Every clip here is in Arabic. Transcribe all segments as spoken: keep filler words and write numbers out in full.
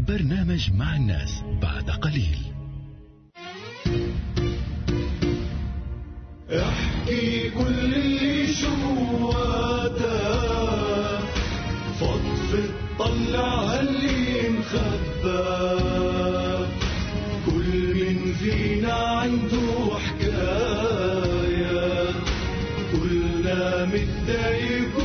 برنامج مع الناس بعد قليل. احكي كل اللي جواتك، فضفض طلع اللي مخبى، كل من فينا عنده حكاية، كلنا متضايق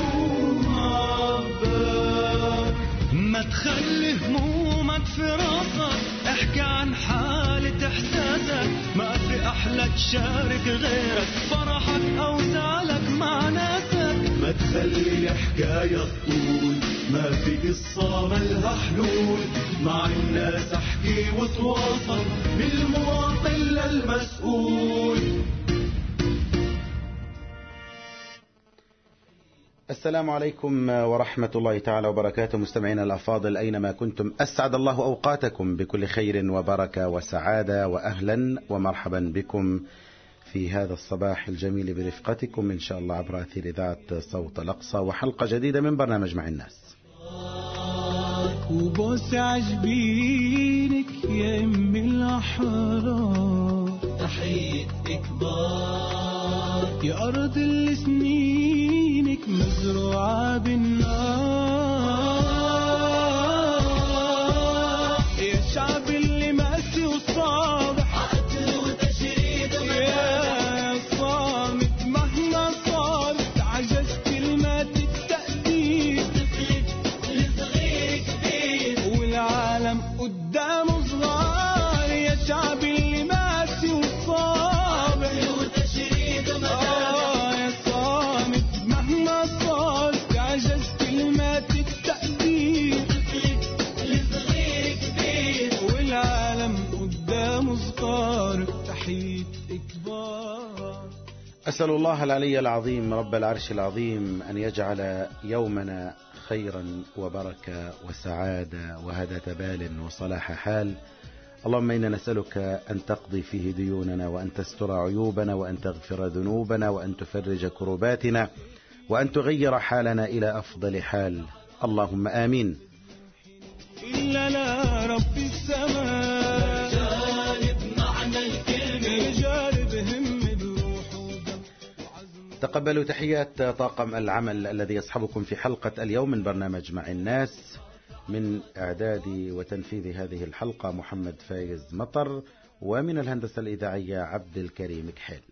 ومعبى. ما تخلي همومك في راسك، احكي عن حالة احساسك، ما في احلى تشارك غيرك فرحك او زعلك مع ناسك. ما تخلي الحكاية تطول، ما في قصة ملها حلول، مع الناس احكي وتواصل، من المواطن للمسؤول. السلام عليكم ورحمة الله تعالى وبركاته. مستمعينا الأفاضل أينما كنتم، أسعد الله أوقاتكم بكل خير وبركة وسعادة، وأهلا ومرحبا بكم في هذا الصباح الجميل برفقتكم إن شاء الله عبر أثير إذاعة صوت الأقصى، وحلقة جديدة من برنامج مع الناس. وبوس عجبينك يا أم الأحرار، تحية إكبار يا أرض اللي سنينك مزروعة بالنار، يا شعب اللي ماسي وصابح عقل وتشريد يا صامت مهما صارت، عجز كلمات التأديب تفلت لصغير كبير، والعالم قدامه صغار، يا شعب اللي ماسي وصابح وتشريد آه يا صامت مهما صارت، عجز كلمات التأديب تفلت لصغير كبير، والعالم قدامه صغار، تحية إكبار. أسأل الله العلي العظيم رب العرش العظيم أن يجعل يومنا خيرا وبركة وسعادة وهدى بال وصلاح حال. اللهم إنا نسألك أن تقضي فيه ديوننا، وأن تستر عيوبنا، وأن تغفر ذنوبنا، وأن تفرج كرباتنا، وأن تغير حالنا إلى أفضل حال. اللهم آمين. إلا لا رب السماء جانب معنى الكلمة، جانب هم بروح ودم وعزم. تقبلوا تحيات طاقم العمل الذي يصحبكم في حلقة اليوم من برنامج مع الناس. من إعداد وتنفيذ هذه الحلقة محمد فايز مطر، ومن الهندسة الإذاعية عبد الكريم كحيل.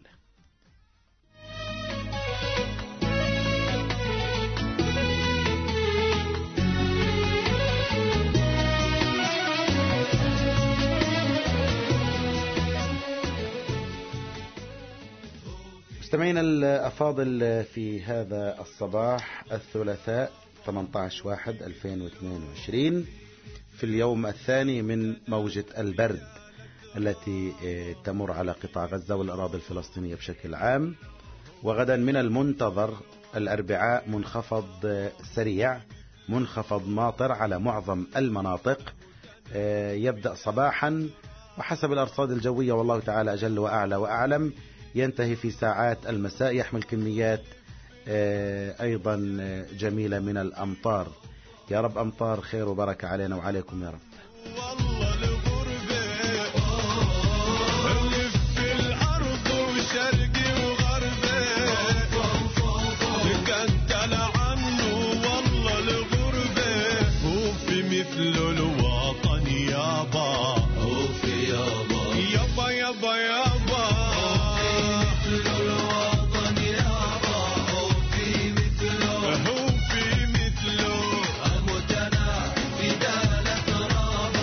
مستمعينا الأفاضل، في هذا الصباح الثلاثاء ثمانية عشر واحد ألفين واثنين وعشرين، في اليوم الثاني من موجة البرد التي تمر على قطاع غزة والأراضي الفلسطينية بشكل عام. وغدا من المنتظر الأربعاء منخفض سريع، منخفض ماطر على معظم المناطق، يبدأ صباحا وحسب الأرصاد الجوية والله تعالى أجل وأعلى وأعلم ينتهي في ساعات المساء، يحمل كميات أيضا جميلة من الأمطار. يا رب أمطار خير وبركة علينا وعليكم يا رب. والله الغربة ألف في الأرض وشرقي وغربي، كنت لعنه والله الغربة، هو في مثل الوطن يابا، هو في يابا يابا يابا يابا، مثل الوطن يابا، هو في مثله، هو في مثله، أموت أنا في دالة رابع.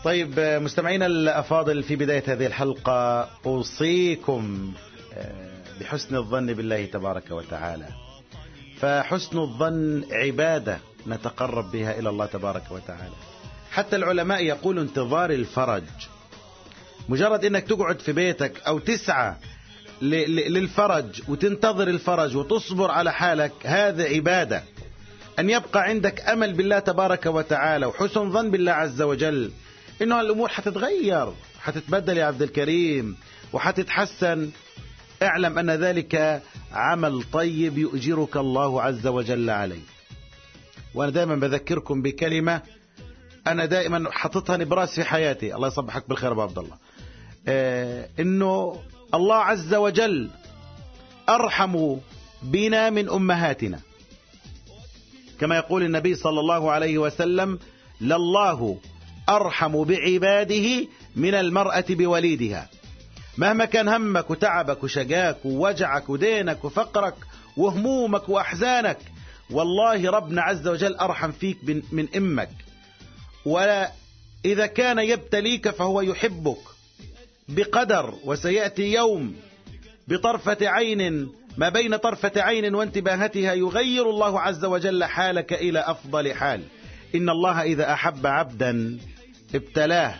طيب مستمعينا الأفاضل، في بداية هذه الحلقة أوصيكم بحسن الظن بالله تبارك وتعالى، فحسن الظن عبادة نتقرب بها إلى الله تبارك وتعالى. حتى العلماء يقولوا انتظار الفرج، مجرد انك تقعد في بيتك او تسعى للفرج وتنتظر الفرج وتصبر على حالك، هذا عبادة. ان يبقى عندك امل بالله تبارك وتعالى وحسن ظن بالله عز وجل انه الامور حتتغير، حتتبدل يا عبد الكريم وحتتحسن. اعلم ان ذلك عمل طيب يؤجرك الله عز وجل عليه. وانا دائما بذكركم بكلمة انا دائما حطتها نبراس في حياتي، الله يصبحك بالخير ابو عبد الله، آه انه الله عز وجل ارحم بنا من امهاتنا، كما يقول النبي صلى الله عليه وسلم: لله ارحم بعباده من المرأة بوليدها. مهما كان همك وتعبك وشقاك ووجعك ودينك وفقرك وهمومك واحزانك، والله ربنا عز وجل ارحم فيك من امك. ولا إذا كان يبتليك فهو يحبك بقدر، وسيأتي يوم بطرفة عين، ما بين طرفة عين وانتباهتها يغير الله عز وجل حالك إلى أفضل حال. إن الله إذا أحب عبدا ابتلاه،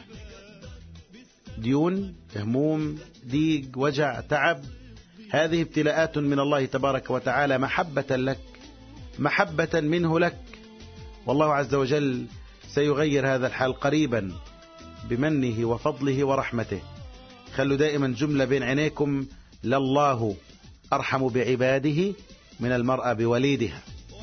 ديون، هموم، ضيق، وجع، تعب، هذه ابتلاءات من الله تبارك وتعالى محبة لك، محبة منه لك، والله عز وجل سيغير هذا الحال قريبا بمنه وفضله ورحمته. خلوا دائما جملة بين عينيكم: لله أرحم بعباده من المرأة بوليدها.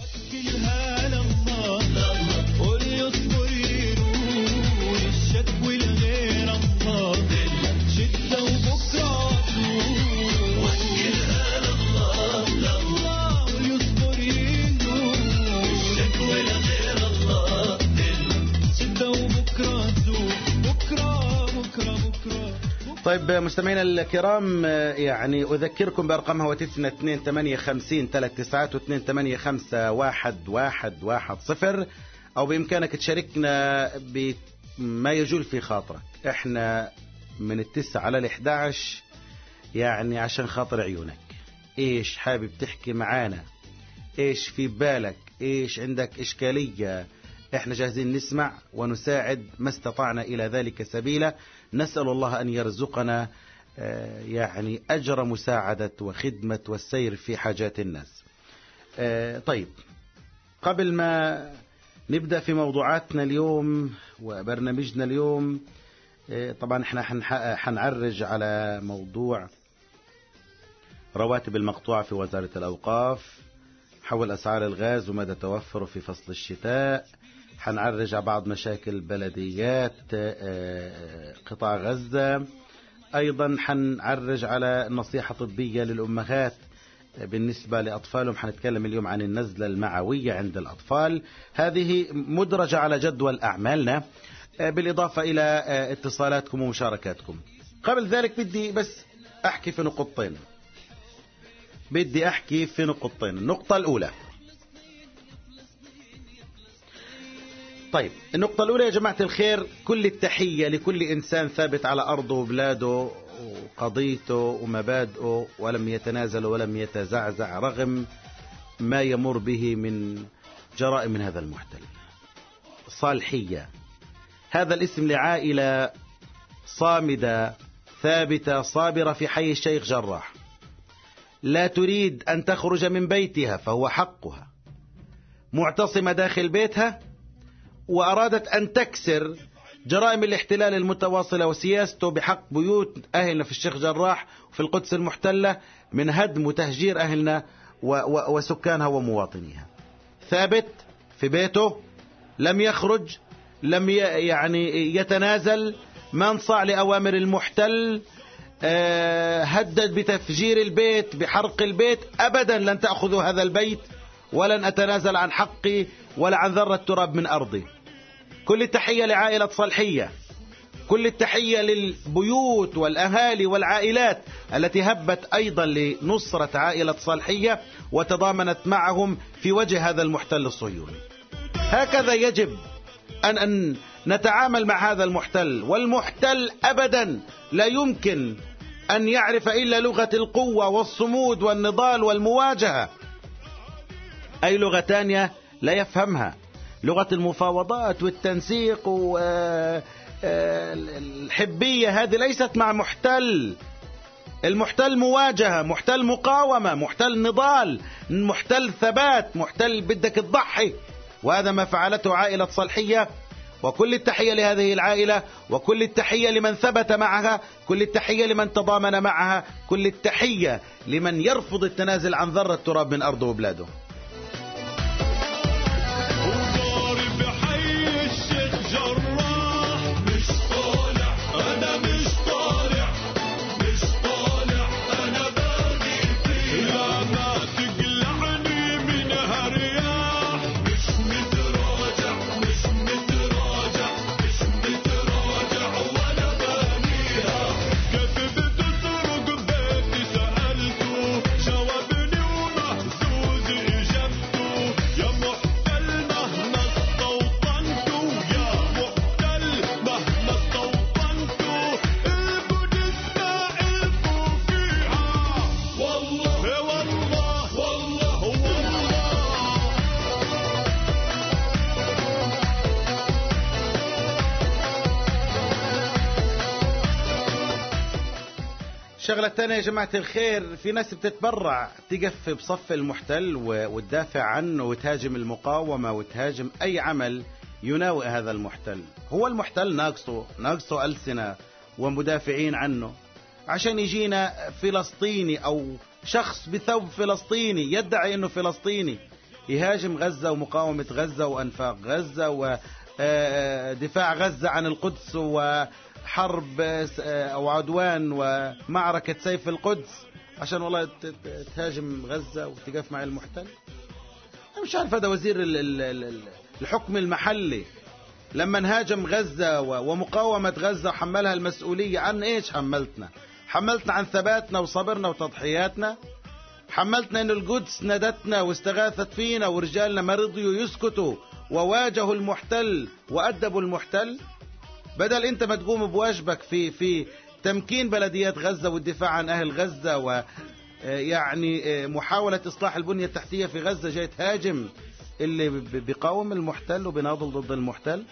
طيب مستمعينا الكرام، يعني أذكركم بأرقام هواتفنا اثنين ثمانية خمسين ثلاث تسعات واثنين ثمانية خمسة واحد واحد واحد صفر، أو بإمكانك تشاركنا بما يجول في خاطرك. احنا من التسعة على الإحدى عشر، يعني عشان خاطر عيونك. ايش حابب تحكي معانا؟ ايش في بالك؟ ايش عندك إشكالية؟ احنا جاهزين نسمع ونساعد ما استطعنا إلى ذلك سبيلا. نسأل الله أن يرزقنا يعني أجر مساعدة وخدمة والسير في حاجات الناس. طيب، قبل ما نبدأ في موضوعاتنا اليوم وبرنامجنا اليوم، طبعا احنا حنعرج على موضوع رواتب المقطوعة في وزارة الأوقاف، حول أسعار الغاز ومدى توفره في فصل الشتاء، حنعرج على بعض مشاكل بلديات قطاع غزة، أيضا حنعرج على نصيحة طبية للأمهات بالنسبة لأطفالهم. حنتكلم اليوم عن النزلة المعوية عند الأطفال، هذه مدرجة على جدول أعمالنا، بالإضافة إلى اتصالاتكم ومشاركاتكم. قبل ذلك بدي بس أحكي في نقطتين بدي أحكي في نقطتين النقطة الأولى، طيب النقطة الأولى يا جماعة الخير، كل التحية لكل إنسان ثابت على أرضه وبلاده وقضيته ومبادئه، ولم يتنازل ولم يتزعزع رغم ما يمر به من جرائم من هذا المحتل. صالحية، هذا الاسم لعائلة صامدة ثابتة صابرة في حي الشيخ جراح، لا تريد أن تخرج من بيتها فهو حقها، معتصمة داخل بيتها، وأرادت أن تكسر جرائم الاحتلال المتواصلة وسياسته بحق بيوت أهلنا في الشيخ جراح وفي القدس المحتلة من هدم وتهجير أهلنا وسكانها ومواطنيها. ثابت في بيته، لم يخرج، لم يعني يتنازل، ما انصاع لأوامر المحتل، هدد بتفجير البيت، بحرق البيت. أبدا لن تأخذوا هذا البيت، ولن أتنازل عن حقي ولا عن ذرة تراب من أرضي. كل التحية لعائلة صالحية، كل التحية للبيوت والأهالي والعائلات التي هبت أيضا لنصرة عائلة صالحية وتضامنت معهم في وجه هذا المحتل الصهيوني. هكذا يجب أن, أن نتعامل مع هذا المحتل، والمحتل أبدا لا يمكن أن يعرف إلا لغة القوة والصمود والنضال والمواجهة. أي لغة تانية لا يفهمها، لغة المفاوضات والتنسيق والحبية هذه ليست مع محتل. المحتل مواجهة، محتل مقاومة، محتل نضال، محتل ثبات، محتل بدك تضحي. وهذا ما فعلته عائلة صالحية، وكل التحية لهذه العائلة، وكل التحية لمن ثبت معها، كل التحية لمن تضامن معها، كل التحية لمن يرفض التنازل عن ذرة تراب من أرضه وبلاده. الشغلة الثانية يا جماعة الخير، في ناس بتتبرع تقف بصف المحتل وتدافع عنه وتهاجم المقاومة وتهاجم أي عمل يناوئ هذا المحتل. هو المحتل ناقصه ناقصه ألسنة ومدافعين عنه عشان يجينا فلسطيني أو شخص بثوب فلسطيني يدعي أنه فلسطيني يهاجم غزة ومقاومة غزة وأنفاق غزة ودفاع غزة عن القدس و حرب أو عدوان ومعركة سيف القدس عشان والله تهاجم غزة وتقف مع المحتل. أنا مش عارف هذا وزير الحكم المحلي لما نهاجم غزة ومقاومة غزة حملها المسؤولية عن إيش؟ حملتنا حملتنا عن ثباتنا وصبرنا وتضحياتنا، حملتنا إن القدس ندتنا واستغاثت فينا ورجالنا ما رضيوا يسكتوا وواجهوا المحتل وأدبوا المحتل. بدل انت ما تقوم بواجبك في في تمكين بلديات غزة والدفاع عن اهل غزة ويعني محاولة اصلاح البنية التحتية في غزة، جاي تهاجم اللي بيقاوم المحتل وبيناضل ضد المحتل.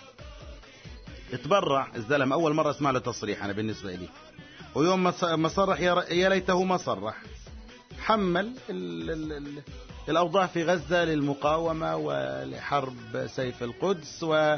اتبرع الزلم، اول مرة اسمع له تصريح انا بالنسبة لي، ويوم ما صرح يا ليته ما صرح. حمل ال ال ال الاوضاع في غزة للمقاومة ولحرب سيف القدس و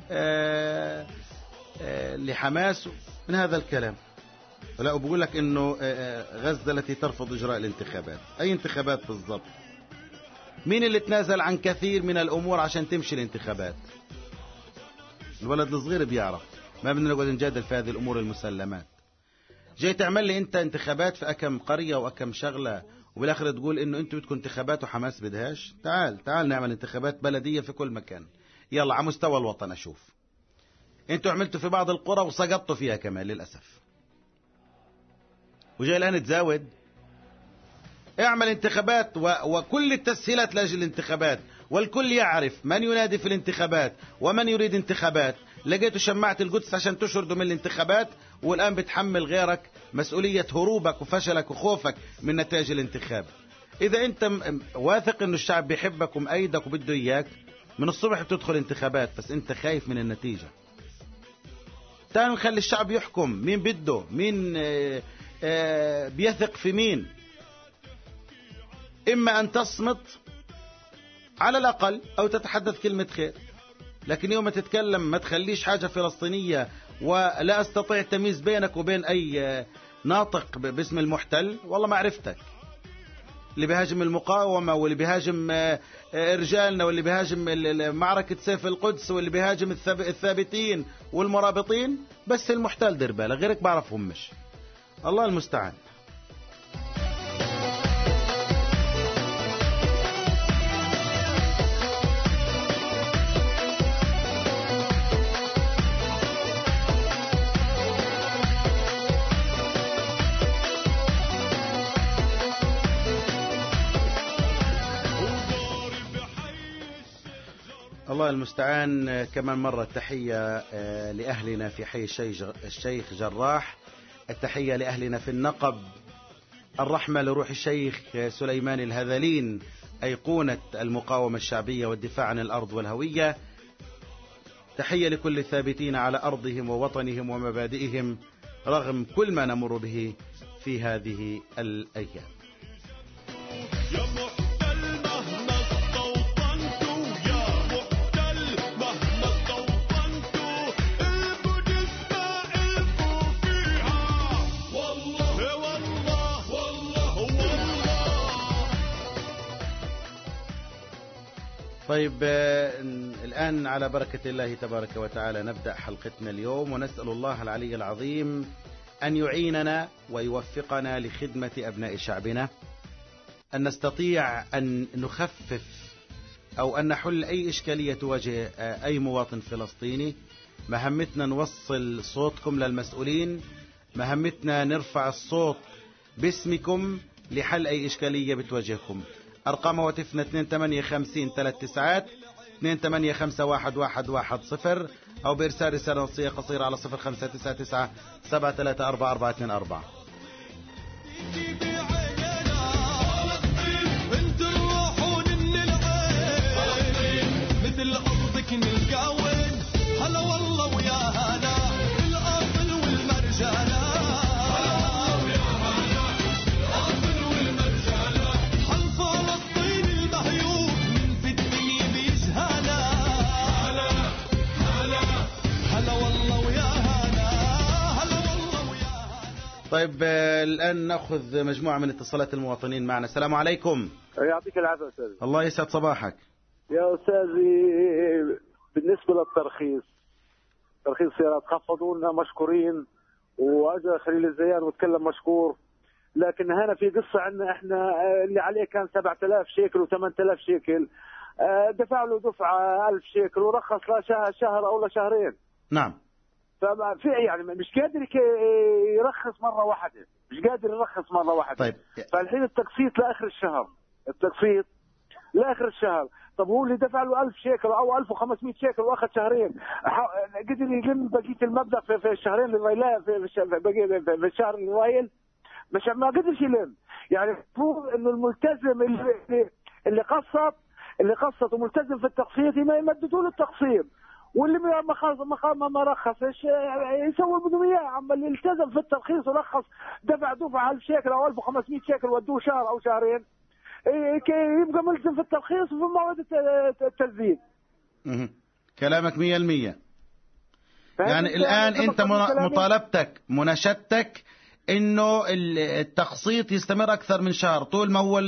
لحماس من هذا الكلام. لا بقول لك انه غزة التي ترفض اجراء الانتخابات. اي انتخابات بالضبط؟ مين اللي تنازل عن كثير من الامور عشان تمشي الانتخابات؟ الولد الصغير بيعرف، ما بدنا نقعد نجادل في هذه الامور المسلمات. جاي تعمل لي انت انتخابات في اكم قرية واكم شغلة وبالاخر تقول انه انتوا بدكم انتخابات وحماس بدهاش؟ تعال تعال نعمل انتخابات بلدية في كل مكان، يلا على مستوى الوطن اشوف. انتوا عملتوا في بعض القرى وسقطتوا فيها كمان للأسف، وجاي الآن تزاود. اعمل انتخابات و... وكل التسهيلات لأجل الانتخابات، والكل يعرف من ينادي في الانتخابات ومن يريد انتخابات. لقيتوا شماعة القدس عشان تشردوا من الانتخابات، والآن بتحمل غيرك مسؤولية هروبك وفشلك وخوفك من نتائج الانتخاب. إذا أنت واثق أنه الشعب بيحبك ومأيدك وبده إياك، من الصبح بتدخل انتخابات بس أنت خايف من النتيجة. تعالوا نخلي الشعب يحكم مين بده، مين آآ آآ بيثق في مين. إما أن تصمت على الأقل أو تتحدث كلمة خير، لكن يوم تتكلم ما تخليش حاجة فلسطينية ولا أستطيع التمييز بينك وبين أي ناطق باسم المحتل. والله ما عرفتك، اللي بيهاجم المقاومة واللي بيهاجم رجالنا واللي بيهاجم معركة سيف القدس واللي بيهاجم الثابتين والمرابطين، بس المحتل دير بالك، غيرك بعرفهم مش. الله المستعان. الله المستعان. كمان مرة تحية لأهلنا في حي الشيخ جراح، التحية لأهلنا في النقب، الرحمة لروح الشيخ سليمان الهذلين أيقونة المقاومة الشعبية والدفاع عن الأرض والهوية. تحية لكل الثابتين على أرضهم ووطنهم ومبادئهم رغم كل ما نمر به في هذه الأيام. طيب الآن على بركة الله تبارك وتعالى نبدأ حلقتنا اليوم، ونسأل الله العلي العظيم أن يعيننا ويوفقنا لخدمة أبناء شعبنا، أن نستطيع أن نخفف أو أن نحل أي إشكالية تواجه أي مواطن فلسطيني. مهمتنا نوصل صوتكم للمسؤولين، مهمتنا نرفع الصوت باسمكم لحل أي إشكالية بتواجهكم. أرقام هواتفنا اثنين ثمانية خمسين ثلاث تسعات اثنين ثمانية خمسة واحد واحد واحد صفر، أو بإرسال رسالة نصية قصيرة على صفر خمسة تسعة تسعة سبعة ثلاثة أربعة أربعة اثنين أربعة. طيب الآن نأخذ مجموعة من اتصالات المواطنين معنا. السلام عليكم. يعطيك العافية أستاذ. الله يسعد صباحك يا أستاذي. بالنسبة للترخيص، ترخيص سيارات خفضوا لنا مشكورين، وأجا خليل الزيان وتكلم مشكور، لكن هنا في قصة عندنا احنا اللي عليه كان سبعة آلاف شيكل وثمانية آلاف شيكل، دفع له دفعة ألف شيكل ورخص له شهر أو لشهرين. نعم. فما في يعني مش قادر يرخص مرة واحدة، مش قادر يرخص مرة واحدة. طيب. فالحين التقسيط لآخر الشهر، التقسيط لآخر الشهر. طب هو اللي دفع له ألف شيكل أو ألف وخمسمائة شيكل وأخذ شهرين، قدر يلم بقية المبلغ في, في الشهرين اللي رايلاه في, في, في الشهر اللي رايل، مش ما قدرش يلم. يعني المفروض إنه الملتزم اللي اللي قسط اللي قسط وملتزم في التقسيط ما يمددوا له التقسيط، واللي ما ما ما رخصش يسوي بدهم اياه. عم اللي التزم في الترخيص ورخص دفع دفعه ألف شيكل او ألف وخمسمائة شيكل ودوه شهر او شهرين، يبقى ملزم في الترخيص وفي موعد التسديد. كلامك مية المية. يعني الآن أنت مطالبتك مناشدتك إنه التقسيط يستمر أكثر من شهر طول ما هو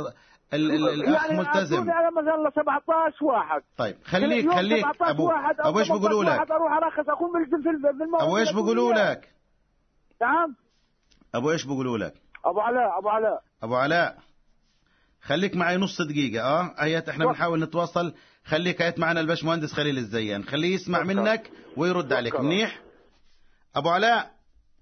الأخ يعني ملتزم. يعني مثلا سبعة عشر واحد. طيب خليك خليك أبو أبو إيش بيقولوا لك؟ أروح أرخص أكون ملزم في الموعد. أبو إيش بيقولوا لك؟ نعم. أبو إيش بيقولوا لك؟ أبو علاء أبو علاء أبو علاء خليك معي نص دقيقة. اه ايات احنا بنحاول نتواصل. خليك ايات معنا الباشمهندس خليل الزيان، خليه يسمع منك ويرد عليك. منيح ابو علاء؟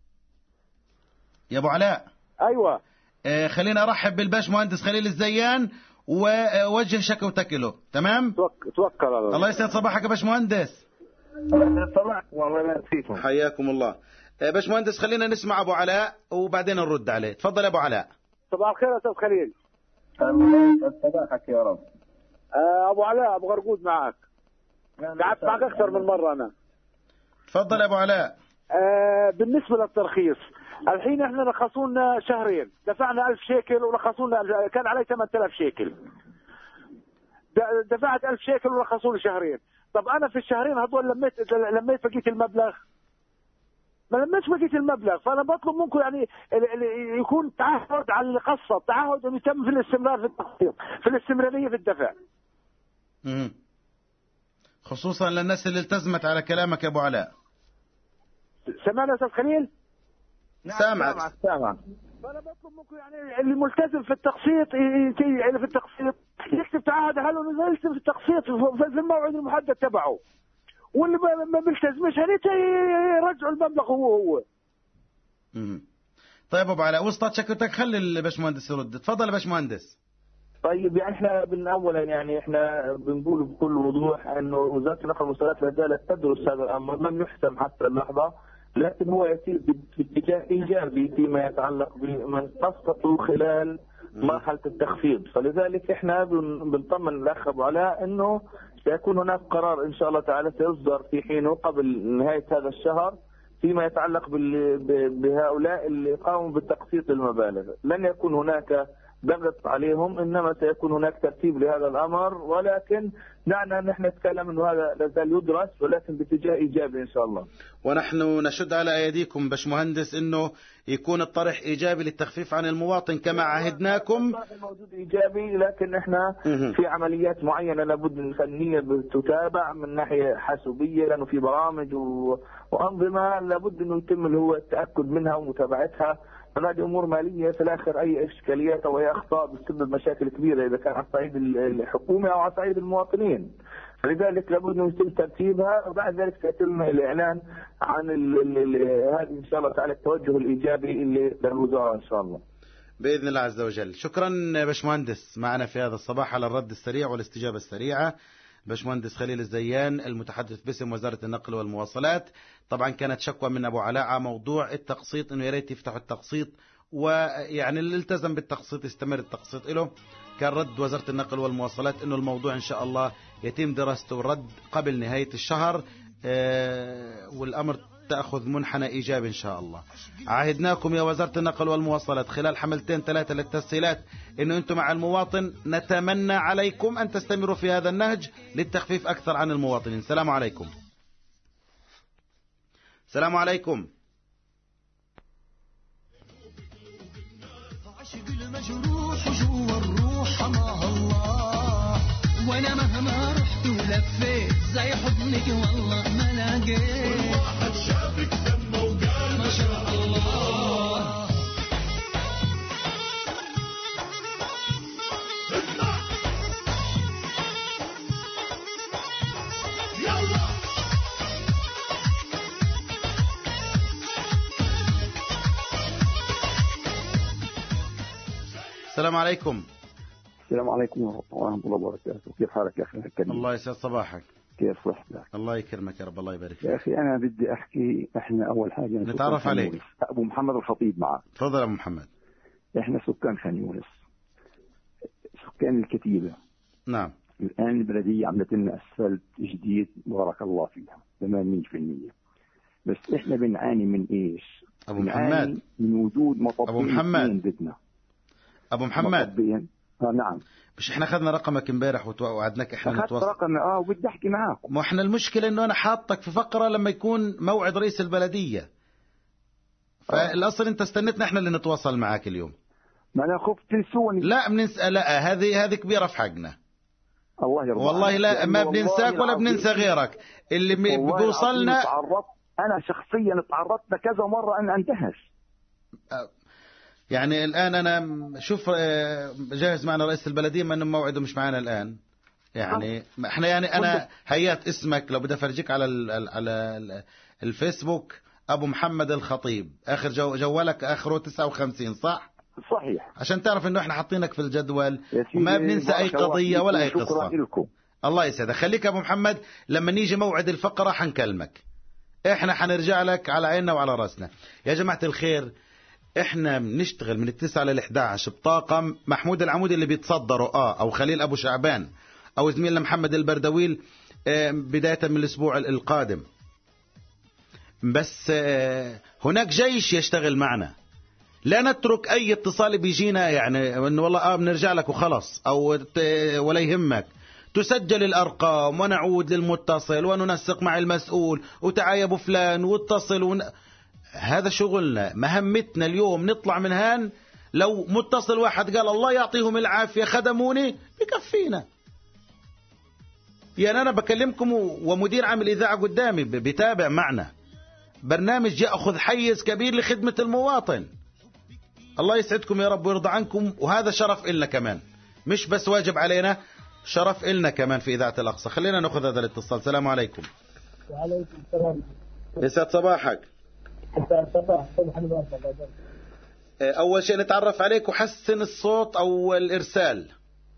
يا ابو علاء. ايوه. آه خلينا ارحب بالباشمهندس خليل الزيان ووجه شكوتك له. تمام. توكل على الله. الله يسعد صباحك يا باشمهندس. صباح والله لا نسيكم. حياكم الله. آه باشمهندس خلينا نسمع ابو علاء وبعدين نرد عليه. تفضل يا ابو علاء. صباح الخير يا استاذ خليل. صباحك يا رب. ابو علاء ابو غرقود معك، قعدت معك اكثر من مره انا. تفضل يا ابو علاء. آه بالنسبه للترخيص، الحين احنا رخصوا لنا شهرين، دفعنا ألف شيكل ورخصوا لنا، كان علي ثمانية آلاف شيكل، دفعت ألف شيكل ورخصوا لي شهرين. طب انا في الشهرين هذول لميت لميت بقيت المبلغ؟ ما لميتش بقية المبلغ. فأنا بطلب منكم يعني يكون تعهد على اللي قصد، تعهد أن يتم في الاستمرار في التخطيط، في الاستمرارية في الدفع. امم خصوصا للناس اللي التزمت على كلامك يا أبو علاء. سمعنا أستاذ خليل؟ سامعك. سامعك. فأنا بطلب منكم يعني اللي ملتزم في التقسيط في التقسيط يكتب تعهد هل إنه يلتزم في التقسيط في الموعد المحدد تبعه، واللي ما بيلتزمش هنيت يرجعوا المبلغ هو هو. امم طيب ابو علاء وسطت شكوتك، خلي الباشمهندس يرد. تفضل يا باشمهندس. طيب يعني احنا من اولا يعني احنا بنقول بكل وضوح انه وزاره النقل والمواصلات لا زالت تدرس هذا الامر، لم يحسم حتى اللحظه، لكن هو يسير باتجاه ايجابي فيما يتعلق بمن تسقطوا خلال مرحله التخفيض، فلذلك احنا بنطمن الاخ ابو علاء انه سيكون هناك قرار ان شاء الله تعالى سيصدر في حينه قبل نهايه هذا الشهر فيما يتعلق بهؤلاء اللي قاموا بتقسيط المبالغ. لن يكون هناك ضغط عليهم، انما سيكون هناك ترتيب لهذا الامر، ولكن دعنا نحن نتكلم انه هذا لا زال يدرس ولكن باتجاه ايجابي ان شاء الله. ونحن نشد على ايديكم باشمهندس انه يكون الطرح ايجابي للتخفيف عن المواطن كما عهدناكم. الموجود ايجابي، لكن احنا في عمليات معينه لابد الفنيه تتابع من ناحيه حاسوبيه، لانه في برامج وانظمه لابد انه يتم اللي هو التاكد منها ومتابعتها. هذه امور ماليه في الاخر اي اشكاليات او اي اخطاء بتسبب مشاكل كبيره اذا كان على الصعيد الحكومي او على صعيد المواطنين، فلذلك لابد انه يتم ترتيبها، وبعد ذلك سيتم الاعلان عن هذه ان شاء الله تعالى التوجه الايجابي اللي للوزاره ان شاء الله باذن الله عز وجل. شكرا باشمهندس معنا في هذا الصباح على الرد السريع والاستجابه السريعه. باشمهندس خليل الزيان المتحدث باسم وزارة النقل والمواصلات. طبعا كانت شكوى من أبو علاء على موضوع التقسيط انه يا ريت يفتحوا التقسيط، ويعني اللي التزم بالتقسيط يستمر التقسيط له. كان رد وزارة النقل والمواصلات انه الموضوع ان شاء الله يتم دراسته والرد قبل نهاية الشهر، والامر تأخذ منحنى إيجابي إن شاء الله. عهدناكم يا وزارة النقل والمواصلات خلال حملتين ثلاثة للتسهيلات إنه أنتم مع المواطن، نتمنى عليكم أن تستمروا في هذا النهج للتخفيف أكثر عن المواطنين. السلام عليكم. السلام عليكم. عشق المجروح جوا الروح الله الله، وانا مهما رحت ولفيت زي حضنك والله ما لقيت، والواحد شافك دمه وقال ما شاء الله. اسمع يلا السلام عليكم. السلام عليكم ورحمة الله وبركاته. كيف حالك يا أخي الكريم؟ الله يسعد صباحك. كيف صحتك؟ الله يكرمك يا رب. الله يبارك فيك. يا أخي أنا بدي أحكي، إحنا أول حاجة نتعرف عليك. أبو محمد الخطيب معك. تفضل أبو محمد. إحنا سكان خان يونس، سكان الكتيبة. نعم. الآن البلدية عملت لنا أسفلت جديد بارك الله فيها ثمانين بالمئة، بس إحنا بنعاني من إيش؟ أبو محمد من وجود مطبين. أبو محمد بدنا أبو محمد مطبين. آه نعم. مش احنا اخذنا رقمك امبارح ووعدناك احنا نتواصل. اخذت رقمي اه وبدي احكي معاكم. ما احنا المشكله انه انا حاطك في فقره لما يكون موعد رئيس البلديه، فالاصل انت استنتنا احنا اللي نتواصل معاك اليوم. ما انا خفت تنسوني. لا بننسى، لا هذه هذه كبيره في حقنا. الله يرضى والله لا ما بننساك ولا بننسى غيرك اللي بيوصلنا. تعرضت انا شخصيا تعرضت كذا مره ان اندهش. يعني الآن أنا شوف جاهز معنا رئيس البلدية ما إنه موعده مش معنا الآن، يعني إحنا يعني أنا هيات اسمك لو بدي أفرجيك على ال على الفيسبوك أبو محمد الخطيب، آخر جو جوالك آخره تسعة وخمسين صح؟ صحيح. عشان تعرف إنه إحنا حاطينك في الجدول وما بننسى أي قضية ولا أي قصة. الله يسعدك. خليك أبو محمد لما نيجي موعد الفقرة حنكلمك، إحنا حنرجع لك على عيننا وعلى رأسنا. يا جماعة الخير احنا بنشتغل من التسعة للإحدى عشر بطاقم محمود العمودي اللي بيتصدروا اه او خليل ابو شعبان او زميلنا محمد البردويل اه بداية من الاسبوع القادم. بس اه هناك جيش يشتغل معنا، لا نترك اي اتصال بيجينا يعني انه والله اه بنرجع لك وخلص او ولا يهمك. تسجل الارقام ونعود للمتصل وننسق مع المسؤول وتعايا ابو فلان واتصل ون... هذا شغلنا. مهمتنا اليوم نطلع من هان لو متصل واحد قال الله يعطيهم العافية خدموني بكفينا. يعني أنا بكلمكم ومدير عام الإذاعة قدامي بيتابع معنا برنامج يأخذ حيز كبير لخدمة المواطن. الله يسعدكم يا رب ويرضى عنكم، وهذا شرف إلنا كمان، مش بس واجب علينا، شرف إلنا كمان في إذاعة الأقصى. خلينا نأخذ هذا الاتصال. السلام عليكم. وعليكم السلام. يسعد صباحك. أول شيء نتعرف عليك وحسن الصوت أو الإرسال.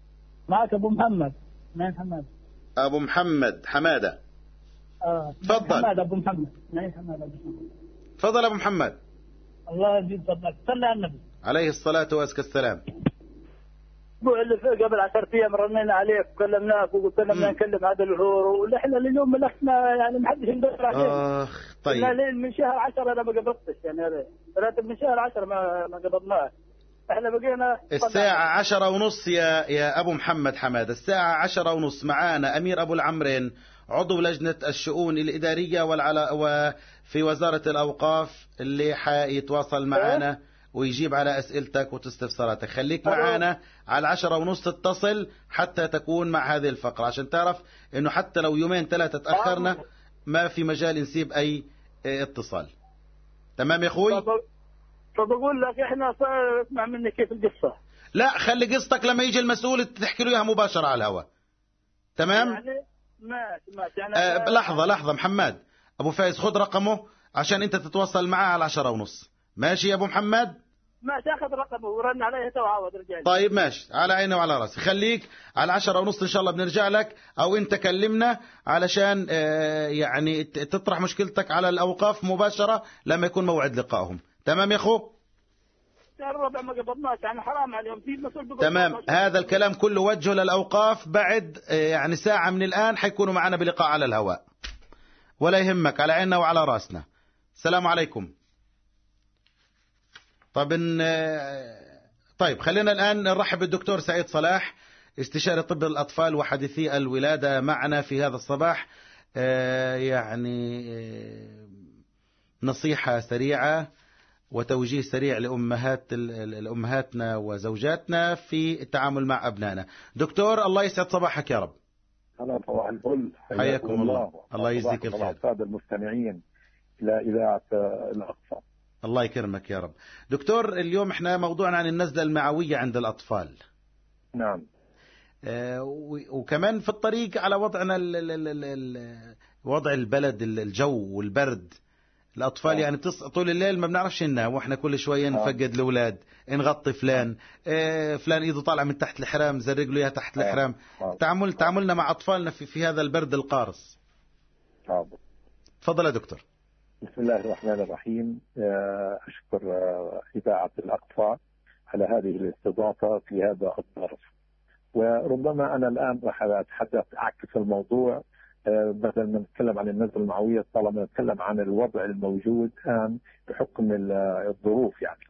معك أبو محمد نعم حماد. أبو محمد حمادة. آه تفضل. حماد أبو محمد نعم حماد أبو محمد. تفضل أبو محمد. الله يزيد فضلك. صلى على النبي عليه الصلاة وأزكى السلام. الأسبوع اللي فات قبل عشرة أيام رنينا عليك وكلمناك وقلت لنا بدنا نكلم هذا الهور ونحن اليوم ملخنا يعني ما حدش يندور عليه. آخ طيب. لين من شهر عشرة أنا ما قبضتش يعني هذا ثلاثة من شهر عشرة ما ما قبضناه. احنا بقينا الساعة عشرة ونص يا يا أبو محمد حماد. الساعة عشرة ونص معانا أمير أبو العمرين عضو لجنة الشؤون الإدارية والعلا وفي وزارة الأوقاف اللي حيتواصل معنا ويجيب على أسئلتك وتستفساراتك. خليك معانا على عشرة ونص تتصل حتى تكون مع هذه الفقرة عشان تعرف إنه حتى لو يومين ثلاثة تأخرنا ما في مجال نسيب أي اتصال. تمام يا أخوي؟ فبقول لك احنا صار اسمع مني كيف القصة. لا خلي قصتك لما يجي المسؤول تحكي له اياها مباشرة على الهواء. تمام؟ يعني ماشي ماشي يعني آه لحظة لحظة محمد أبو فايز خد رقمه عشان أنت تتواصل معاه على عشرة ونص. ماشي يا أبو محمد؟ ماشي أخذ رقمه ورن عليه تو عاود رجع. طيب ماشي على عيني وعلى راسي. خليك على عشرة ونص إن شاء الله بنرجع لك أو أنت كلمنا علشان آه يعني تطرح مشكلتك على الأوقاف مباشرة لما يكون موعد لقائهم. تمام يا أخو؟ الربع ما قبضناش يعني حرام عليهم في مسؤول. تمام. هذا الكلام كله وجهه للأوقاف بعد يعني ساعة من الآن حيكونوا معنا بلقاء على الهواء ولا يهمك على عيننا وعلى راسنا. السلام عليكم. طب طيب خلينا الآن نرحب بالدكتور سعيد صلاح استشاري طب الأطفال وحديثي الولادة معنا في هذا الصباح. يعني نصيحة سريعة وتوجيه سريع لأمهات الأمهاتنا وزوجاتنا في التعامل مع أبنائنا. دكتور الله يسعد صباحك يا رب. أنا صباح الفل. حياكم الله. الله يجزيك الخير. السادة المستمعين إلى إذاعة الأقصى. الله يكرمك يا رب. دكتور اليوم احنا موضوعنا عن النزلة المعوية عند الأطفال. نعم. آه وكمان في الطريق على وضعنا ال ال ال ال وضع البلد الجو والبرد. الأطفال آه. يعني بتص... طول الليل ما بنعرفش ننام واحنا كل شوية نفقد آه. الأولاد نغطي فلان آه فلان إيده طالع من تحت الحرام زرق له إياها تحت آه. الحرام. آه. تعامل تعاملنا مع أطفالنا في, في هذا البرد القارس. آه. تفضل يا دكتور. بسم الله الرحمن الرحيم. أشكر إذاعة الأقصى على هذه الاستضافة في هذا الظرف. وربما أنا الآن راح أتحدث أعكس الموضوع بدل ما نتكلم عن النزلة المعوية طالما نتكلم عن الوضع الموجود الآن بحكم الظروف. يعني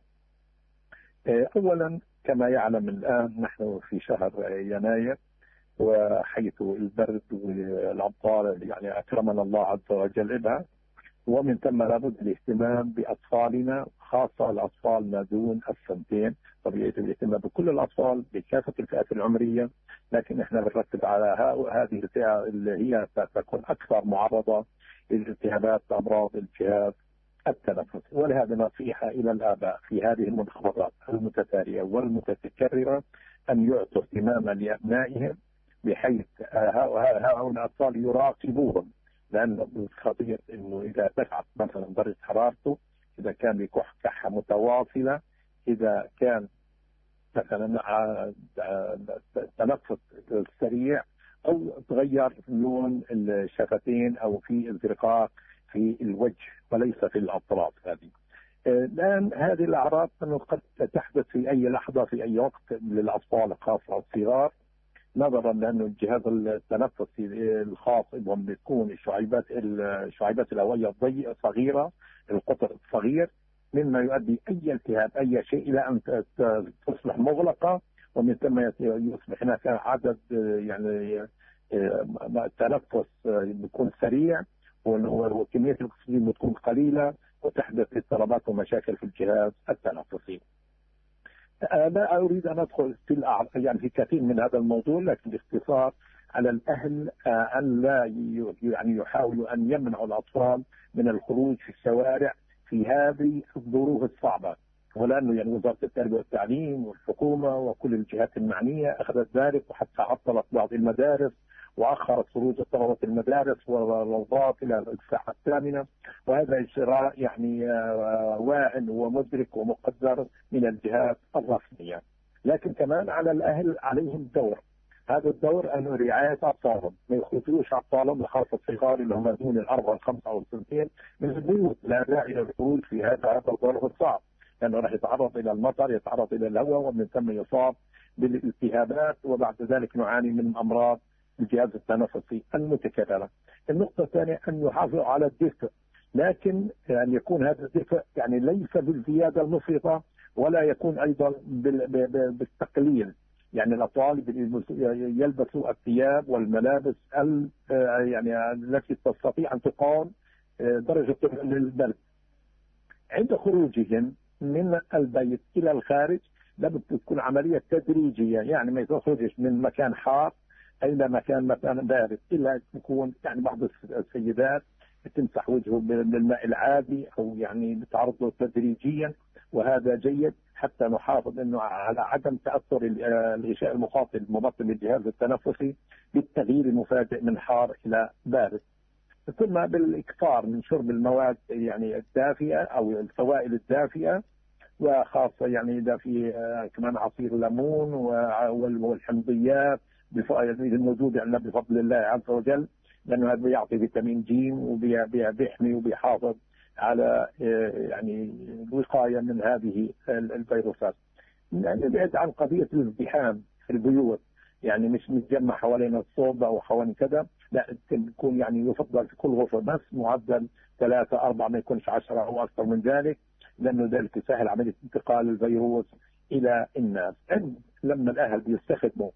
أولا كما يعلم الآن نحن في شهر يناير وحيث البرد والأمطار يعني أكرمنا الله عز وجل بها ومن ثم لابد الاهتمام بأطفالنا خاصة الأطفال ما دون السنتين. طبيعة الاهتمام بكل الأطفال بكافة الفئات العمرية لكن احنا بنركز على هذه الفئة اللي هي ستكون أكثر معرضة للالتهابات أمراض الجهاز التنفسي. ولهذا نصيحة إلى الآباء في هذه المنخفضات المتتالية والمتكررة أن يعطوا اهتماما لأبنائهم بحيث هؤلاء الأطفال يراقبوهم لأنه خطير إنه إذا ارتفعت مثلا درجة حرارته إذا كان بكح كحة متواصلة إذا كان مثلا تنفس سريع أو تغير لون الشفتين أو في ازدراق في الوجه وليس في الأطراف. هذه الآن هذه الأعراض قد تحدث في أي لحظة في أي وقت للأطفال خاصة الصغار نظرا لأنه الجهاز التنفسي الخاص بهم بتكون الشعيبات الشعيبات الهوائية الضيقة صغيرة القطر صغير مما يؤدي أي التهاب أي شيء إلى أن تصبح مغلقة ومن ثم يصبح هناك عدد يعني التنفس بيكون سريع وكمية الأكسجين بتكون قليلة وتحدث اضطرابات ومشاكل في الجهاز التنفسي. لا أريد أن أدخل في الأع... يعني في كثير من هذا الموضوع لكن باختصار على الأهل أن لا ي... يعني يحاولوا أن يمنعوا الأطفال من الخروج في الشوارع في هذه الظروف الصعبة ولأنه يعني وزارة التربية والتعليم والحكومة وكل الجهات المعنية أخذت ذلك وحتى عطلت بعض المدارس وأخرت خروج طلبة المدارس والروضات إلى الساعة الثامنة وهذا إجراء يعني واع ومدرك ومقدر من الجهات الرسمية. لكن كمان على الأهل عليهم دور هذا الدور أنه رعاية أطفالهم، ما يخرجوش أطفالهم خاصة الصغار اللي هم دون الأربعة والخمسة أو السنتين من البيوت، لا داعي للخروج في هذا هذا الظرف الصعب، لأنه راح يتعرض إلى المطر، يتعرض إلى الهواء، ومن ثم يصاب بالالتهابات، وبعد ذلك نعاني من أمراض الجهاز التنفسي المتكررة. النقطة الثانية أن يحافظوا على الدفء، لكن أن يكون هذا الدفء يعني ليس بالزيادة المفرطة، ولا يكون أيضا بالتقليل. يعني الأطفال يلبسوا الثياب والملابس يعني التي تستطيع أن تقاوم درجة البرد. عند خروجهم من البيت إلى الخارج لابد تكون عملية تدريجية، يعني ما يخرجش من مكان حار إلى مكان مثلا بارد، إلا تكون يعني بعض السيدات تمسح وجهه بالماء العادي أو يعني بتعرض له تدريجيا، وهذا جيد حتى نحافظ انه على عدم تاثر الغشاء المخاطي المبطن للجهاز التنفسي بالتغيير المفاجئ من حار الى بارد. ثم بالاكثار من شرب المواد يعني الدافئه او السوائل الدافئه، وخاصه يعني اذا في كمان عصير ليمون والحمضيات الموجوده عندنا بفضل الله عز وجل، لانه هذا بيعطي فيتامين جيم وبيحمي وبيحافظ على يعني الوقاية من هذه الفيروسات. يعني نبعد عن قضية الازدحام في البيوت، يعني مش نتجمع حوالين الصوبة أو حوالين كذا، لا تكون يعني يفضل في كل غرفة بس معدل ثلاثة أربعة، ما يكونش عشرة أو أكثر من ذلك، لأنه ذلك يسهل عملية انتقال الفيروس إلى الناس. لما الأهل بيستخدموا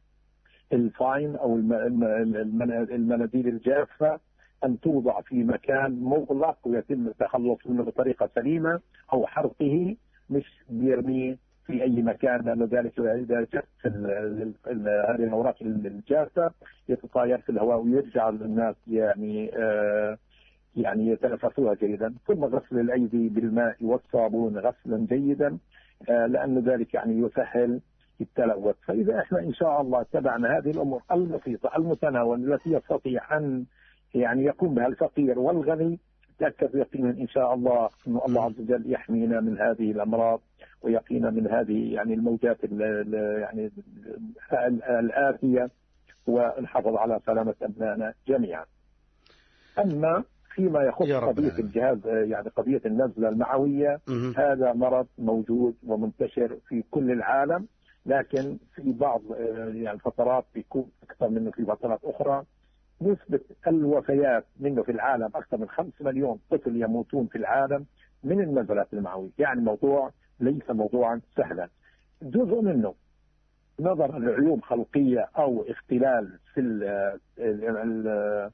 الفاين أو المناديل الجافة أن توضع في مكان مغلق ويتم التخلص منه بطريقة سليمة، أو حرقه مش بيرميه في أي مكان، لأن ذلك إذا جت هذه الأوراق الجافة يتطاير في الهواء ويرجع للناس يعني آه يعني يتنفسوها جيدا. ثم غسل الأيدي بالماء والصابون غسلا جيدا، آه لأن ذلك يعني يسهل التلوث. فإذا احنا إن شاء الله اتبعنا هذه الأمور البسيطة المتناولة التي يستطيع أن يعني يقوم بها الفقير والغني، تأكد يقينا إن شاء الله أن الله عز وجل يحمينا من هذه الأمراض ويقينا من هذه يعني الموجات يعني الآتية، ونحافظ على سلامة أبنائنا جميعا. أما فيما يخص قضية الجهاز يعني قضية النزلة المعوية، هذا مرض موجود ومنتشر في كل العالم، لكن في بعض يعني الفترات بيكون أكثر منه في فترات أخرى. نسبة الوفيات منه في العالم أكثر من خمسة مليون طفل يموتون في العالم من النزلات المعوية، يعني موضوع ليس موضوعا سهلا. جزء منه نظرا لعيوب خلقية أو اختلال في ال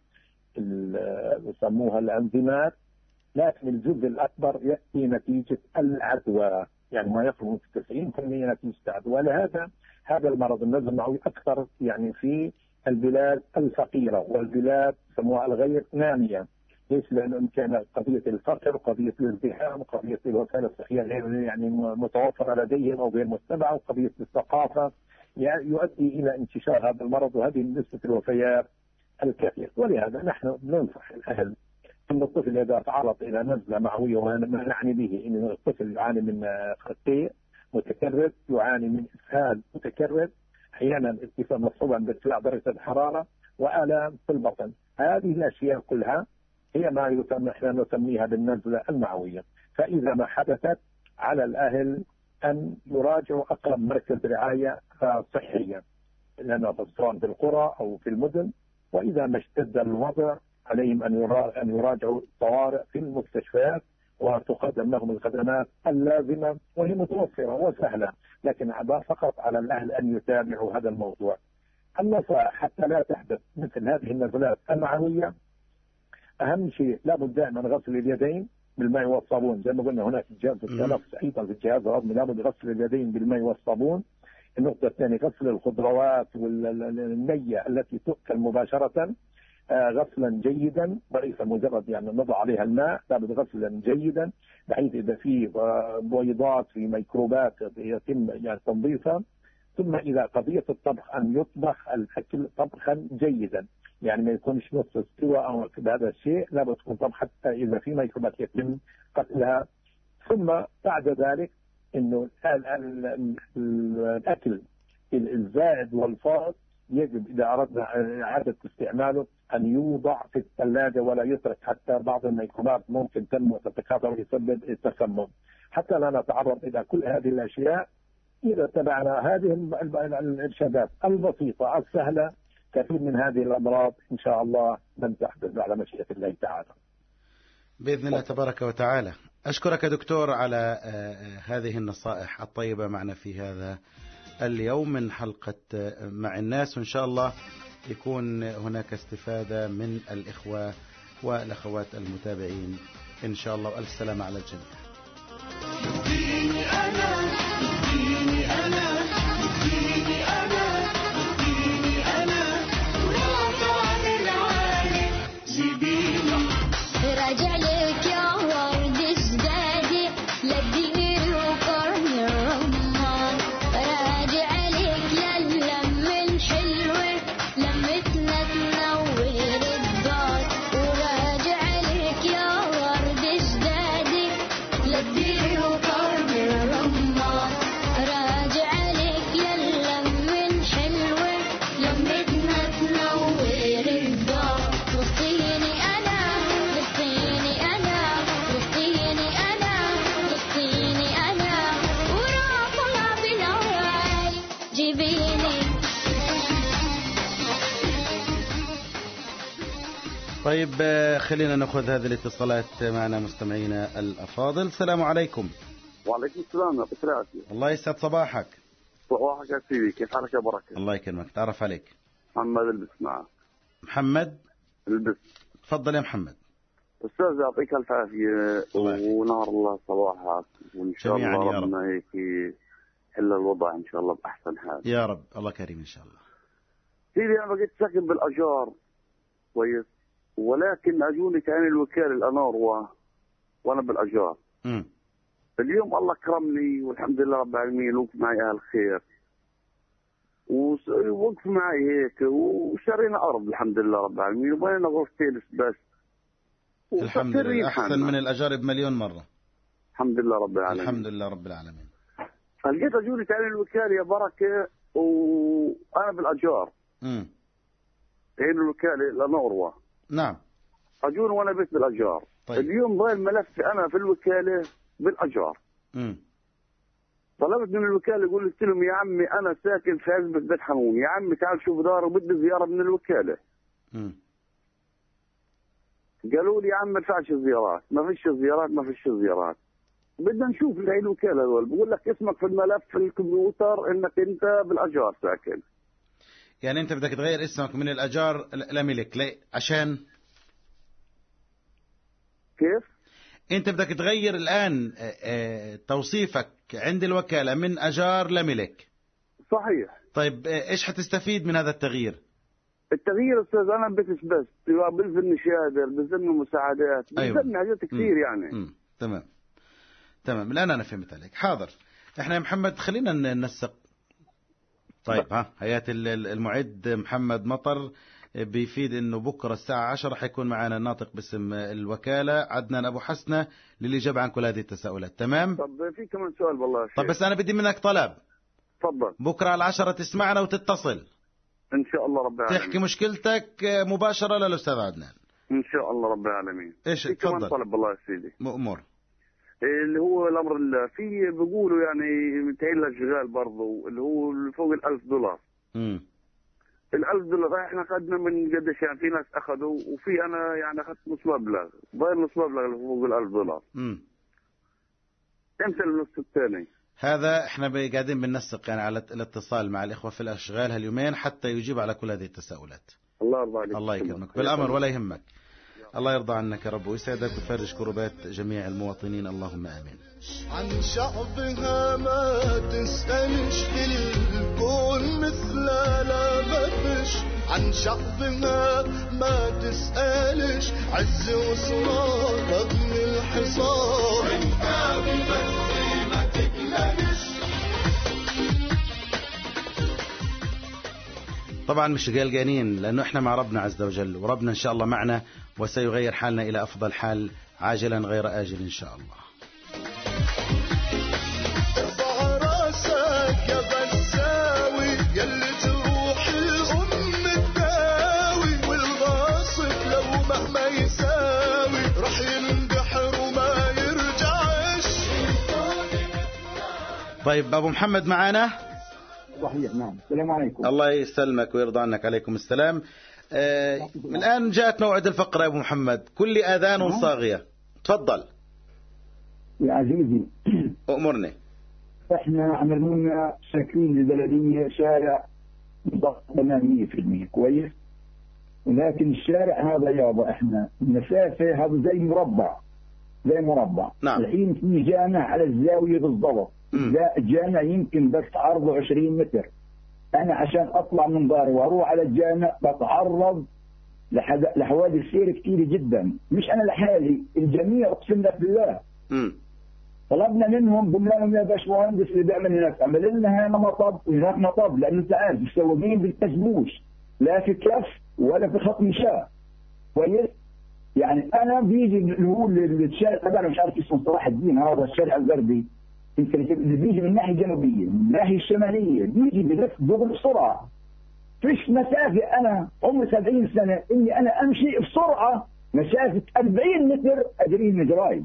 يسموها الأنزيمات، لكن الجزء الأكبر يأتي نتيجة العدوى، يعني ما يقرب من تسعين بالمئة نتيجة العدوى. لهذا هذا المرض النزل المعوي أكثر يعني في البلاد الفقيرة والبلاد سموها الغير نامية. ليش؟ لأنه كان قضية الفقر، قضية الازدحام، قضية الوسائل الصحية غير يعني متوفرة لديهم أو غير متبعة، وقضية الثقافة يعني يؤدي إلى انتشار هذا المرض وهذه نسبة الوفيات الكثير. ولهذا نحن ننصح الأهل أن الطفل إذا تعرض إلى نزلة معوية، وما نعني به أن الطفل يعاني من خطيء متكرر، يعاني من إسهال متكرر، أحيانا ارتفاع مصحوبا بارتفاع درجة الحرارة وآلام في البطن، هذه الأشياء كلها هي ما يسمى احنا نسميها بالنزلة المعوية. فإذا ما حدثت على الأهل أن يراجعوا أقرب مركز رعاية صحية، لأنه سواء في القرى أو في المدن. وإذا ما اشتد الوضع عليهم أن يراجعوا الطوارئ في المستشفيات، وتقدم لهم الخدمات اللازمة وهي متوفرة وسهلة، لكن فقط على الأهل أن يتابعوا هذا الموضوع. النصائح حتى لا تحدث مثل هذه النزلات المعوية: أهم شيء لابد دائما غسل اليدين بالماء والصابون، زي ما قلنا هناك الجهاز التنفس أيضا في الجهاز الهضمي لابد غسل اليدين بالماء والصابون. النقطة الثانية غسل الخضروات والنية التي تؤكل مباشرة غسلا جيدا، وليس مجرد يعني نضع عليها الماء، لابد غسلا جيدا بحيث إذا في بويضات في ميكروبات يتم يعني تنظيفها. ثم إذا قضية الطبخ أن يطبخ الأكل طبخا جيدا، يعني ما يكونش نص استوى أو هذا الشيء، لابد تكون طبخ حتى إذا في ميكروبات يتم قتلها. ثم بعد ذلك إنه الأكل الزائد والفائض يجب إذا أردنا إعادة استعماله أن يوضع في الثلاجة ولا يترك حتى بعض الميكروبات ممكن تنمو وتتكاثر ويسبب التسمم. حتى لا نتعرض إلى كل هذه الأشياء إذا اتبعنا هذه الإرشادات البسيطة السهلة كثير من هذه الأمراض إن شاء الله لن تحدث على مشيئة الله تعالى بإذن الله تبارك وتعالى. أشكرك دكتور على هذه النصائح الطيبة معنا في هذا اليوم من حلقة مع الناس، وإن شاء الله يكون هناك استفادة من الإخوة والأخوات المتابعين إن شاء الله، وألف سلامة على الجميع. ديني أنا ديني أنا ديني أنا ديني أنا ورافع العالي جبيني راجع لك يا ورد جدادي للدير وقرن الرمان، راجع لك للم الحلوة لمتنا تنور الدار، وراجع لك يا ورد جدادي للدير وقرن الرمان، راجع لك للم الحلوة لمتنا تنور الدار، وصيني أنا وصيني أنا وصيني أنا وصيني أنا ورافع بالعواي جيبيني. طيب آه، خلينا نأخذ هذه الاتصالات معنا مستمعينا الأفاضل. السلام عليكم. وعليكم السلام يا بكر عافية. الله يسعد صباحك. صباحك يا سيدي، كيف حالك يا بركة؟ الله يكرمك. تعرف عليك. محمد البس معك. محمد البس. تفضل يا محمد. أستاذ يعطيك ألف عافية ونهار الله صباحك، وإن شاء جميعاً الله يا رب. ربنا هيك يحل الوضع إن شاء الله بأحسن حال. يا رب الله كريم إن شاء الله. سيدي أنا بقيت ساكن بالأجار كويس، ولكن أجوني كان الوكالة الأنور وأنا بالأجار. امم اليوم الله كرمني والحمد لله رب العالمين، وقف معي أهل خير ووقف معي هيك وشرينا أرض الحمد لله رب العالمين، وبنينا غرفتين بس. الحمد لله أحسن من الأجار بمليون مرة. الحمد لله رب العالمين. الحمد لله رب العالمين. فلقيت أجوني تعلن الوكالة يا بركة وأنا بالأجار. امم تعلن الوكالة لنوروة. نعم. أجوني وأنا بيت بالأجار. طيب. اليوم ضايل ملفي أنا في الوكالة بالأجار. امم طلبت من الوكالة، قلت لهم يا عمي أنا ساكن في عزبة بيت حنون، يا عمي تعال شوف دار وبدي زيارة من الوكالة. امم قالوا لي يا عم ما ينفعش زيارات، ما فيش زيارات ما فيش زيارات. بدنا نشوف اللي هي الوكالة هذول، بقول لك اسمك في الملف في الكمبيوتر انك انت بالاجار ساكن. يعني انت بدك تغير اسمك من الاجار لملك ليه؟ عشان كيف؟ انت بدك تغير الان توصيفك عند الوكالة من اجار لملك. صحيح. طيب ايش حتستفيد من هذا التغيير؟ التغيير استاذ انا بس بس بلزمني شهاده، بلزمني مساعدات، بلزمني أيوة. حاجات كثير يعني. مم. تمام تمام الان انا فهمت عليك. حاضر. احنا يا محمد خلينا ننسق. طيب ها هيئة المعد محمد مطر بيفيد انه بكره الساعه عشرة حيكون معنا الناطق باسم الوكاله عدنان ابو حسنه للاجابه عن كل هذه التساؤلات. تمام. طب في كمان سؤال والله شيء. طب بس انا بدي منك طلب. تفضل. بكره على العشرة تسمعنا وتتصل ان شاء الله رب العالمين، تحكي مشكلتك مباشره للاستاذ عدنان ان شاء الله رب العالمين. ايش في كمان تفضل. طلب والله يا سيدي. مأمور. اللي هو الامر اللي في بيقولوا يعني متعين للشغال برضه اللي هو فوق الألف دولار. امم الألف دولار احنا اخذنا من قديش يعني، في ناس اخذوا وفي انا يعني اخذت نص مبلغ، ضايل نص مبلغ اللي فوق الألف دولار. امم امتى النص الثاني؟ هذا احنا قاعدين بننسق يعني على الاتصال مع الاخوه في الاشغال هاليومين حتى يجيب على كل هذه التساؤلات. الله يرضى عليك. الله يكرمك بالامر ولا يهمك. الله يرضى عنك يا رب ويسعدك ويفرج كربات جميع المواطنين، اللهم امين. عن شعبها ما تسألش، في الكون مثل لا ما فيش. عن شعبها ما تسألش، عز وصرار رغم الحصار. انت بمصري ما تقلقش. طبعا مش قلقانين لأنه إحنا مع ربنا عز وجل، وربنا إن شاء الله معنا وسيغير حالنا إلى أفضل حال عاجلا غير آجل إن شاء الله. ارفع راسك يا بساوي يلي تروح الأمة طيب أبو محمد معنا؟ صحيح نعم. السلام عليكم. الله يسلمك ويرضى عنك. عليكم السلام. آه الآن جاءت موعد الفقرة يا أبو محمد. كل آذان صاغية. تفضل يا عزيزي. أؤمرني. احنا عملنا شاكرين للبلدية شارع ثمانية بالمئة كويس، ولكن الشارع هذا يابا احنا المسافة هذا زي مربع زي مربع. نعم. الحين في جامع على الزاوية بالضبط. الجامع يمكن بس عرضه عشرين متر. انا عشان اطلع من داري واروح على الجامع بتعرض لحوادث سير كثيرة جدا، مش انا لحالي، الجميع اقسم لك بالله. م. طلبنا منهم قلنا لهم يا باشمهندس اللي بيعمل هناك اعمل لنا هنا مطب وهناك مطب، لانه انت عارف السواقين بيلتزموش لا في كف ولا في خط مشاة كويس. يعني انا بيجي اللي هو الشارع انا مش عارف اسمه صلاح الدين، هذا الشارع الغربي اللي بيجي من الناحيه الجنوبيه من الناحيه الشماليه بيجي بلف دغري بسرعه، فيش مسافه. انا عمري سبعين سنه اني انا امشي بسرعه مسافه أربعين متر ادري مجراي.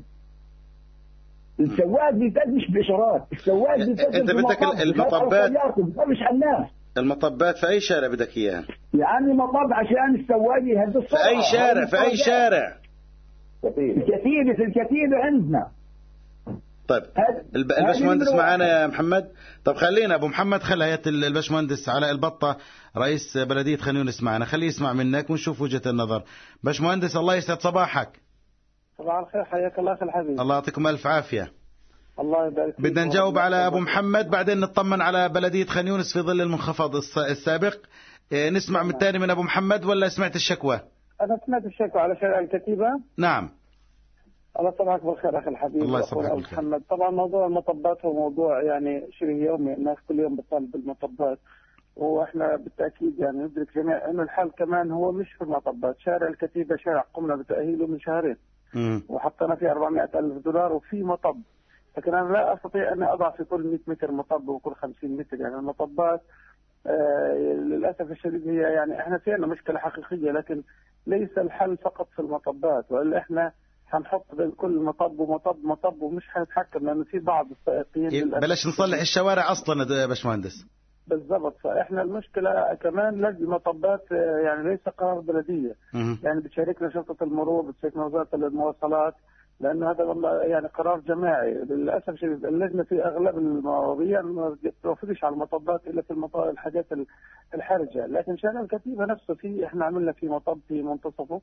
السواق بيفتش باشارات، السواق بيفتش. انت بدك المطبات مش على الناس. المطبات في اي شارع بدك اياها؟ يعني مطب عشان السواق يهدي السرعه. في اي شارع في اي شارع؟ الكتيبه في الكتيبه عندنا. طيب الباشمهندس معانا يا محمد. طب خلينا ابو محمد خلي الباشمهندس علاء البطة رئيس بلدية خان يونس معنا، خليه يسمع منك ونشوف وجهة النظر. باشمهندس الله يسعد صباحك. صباح الخير، حياك الله اخي الحبيب. الله يعطيكم الف عافية. الله يبارك فيك. بدنا نجاوب على ابو محمد بعدين نطمن على بلدية خان يونس في ظل المنخفض السابق. نسمع من الثاني من ابو محمد ولا سمعت الشكوى؟ انا سمعت الشكوى على شارع الكتيبة. نعم. الله يصبحك بالخير اخي الحبيب. الله يصبحك بالخير. محمد، طبعا موضوع المطبات هو موضوع يعني شبه يومي، الناس كل يوم بتطالب بالمطبات، واحنا بالتاكيد يعني ندرك جميع انه الحل كمان هو مش في المطبات. شارع الكتيبة شارع قمنا بتاهيله من شهرين وحطينا فيه أربعمائة ألف دولار وفي مطب، لكن انا لا استطيع ان اضع في كل مئة متر مطب وكل خمسين متر. يعني المطبات آه للاسف الشديد هي يعني احنا فينا مشكله حقيقيه، لكن ليس الحل فقط في المطبات، والا احنا حنحط بين كل مطب ومطب مطب ومش حنتحكم، لانه في بعض السائقين بلاش نصلح الشوارع اصلا يا باشمهندس. بالضبط. فاحنا المشكله كمان لجنه المطبات يعني ليس قرار بلديه، يعني بتشاركنا شرطه المرور، بتشاركنا وزاره المواصلات، لانه هذا يعني قرار جماعي. للاسف الشديد اللجنه في اغلب المواضيع ما بتوافقش على المطبات الا في المطار الحاجات الحرجه، لكن شارع الكتيبه نفسه في احنا عملنا في مطب في منتصفه،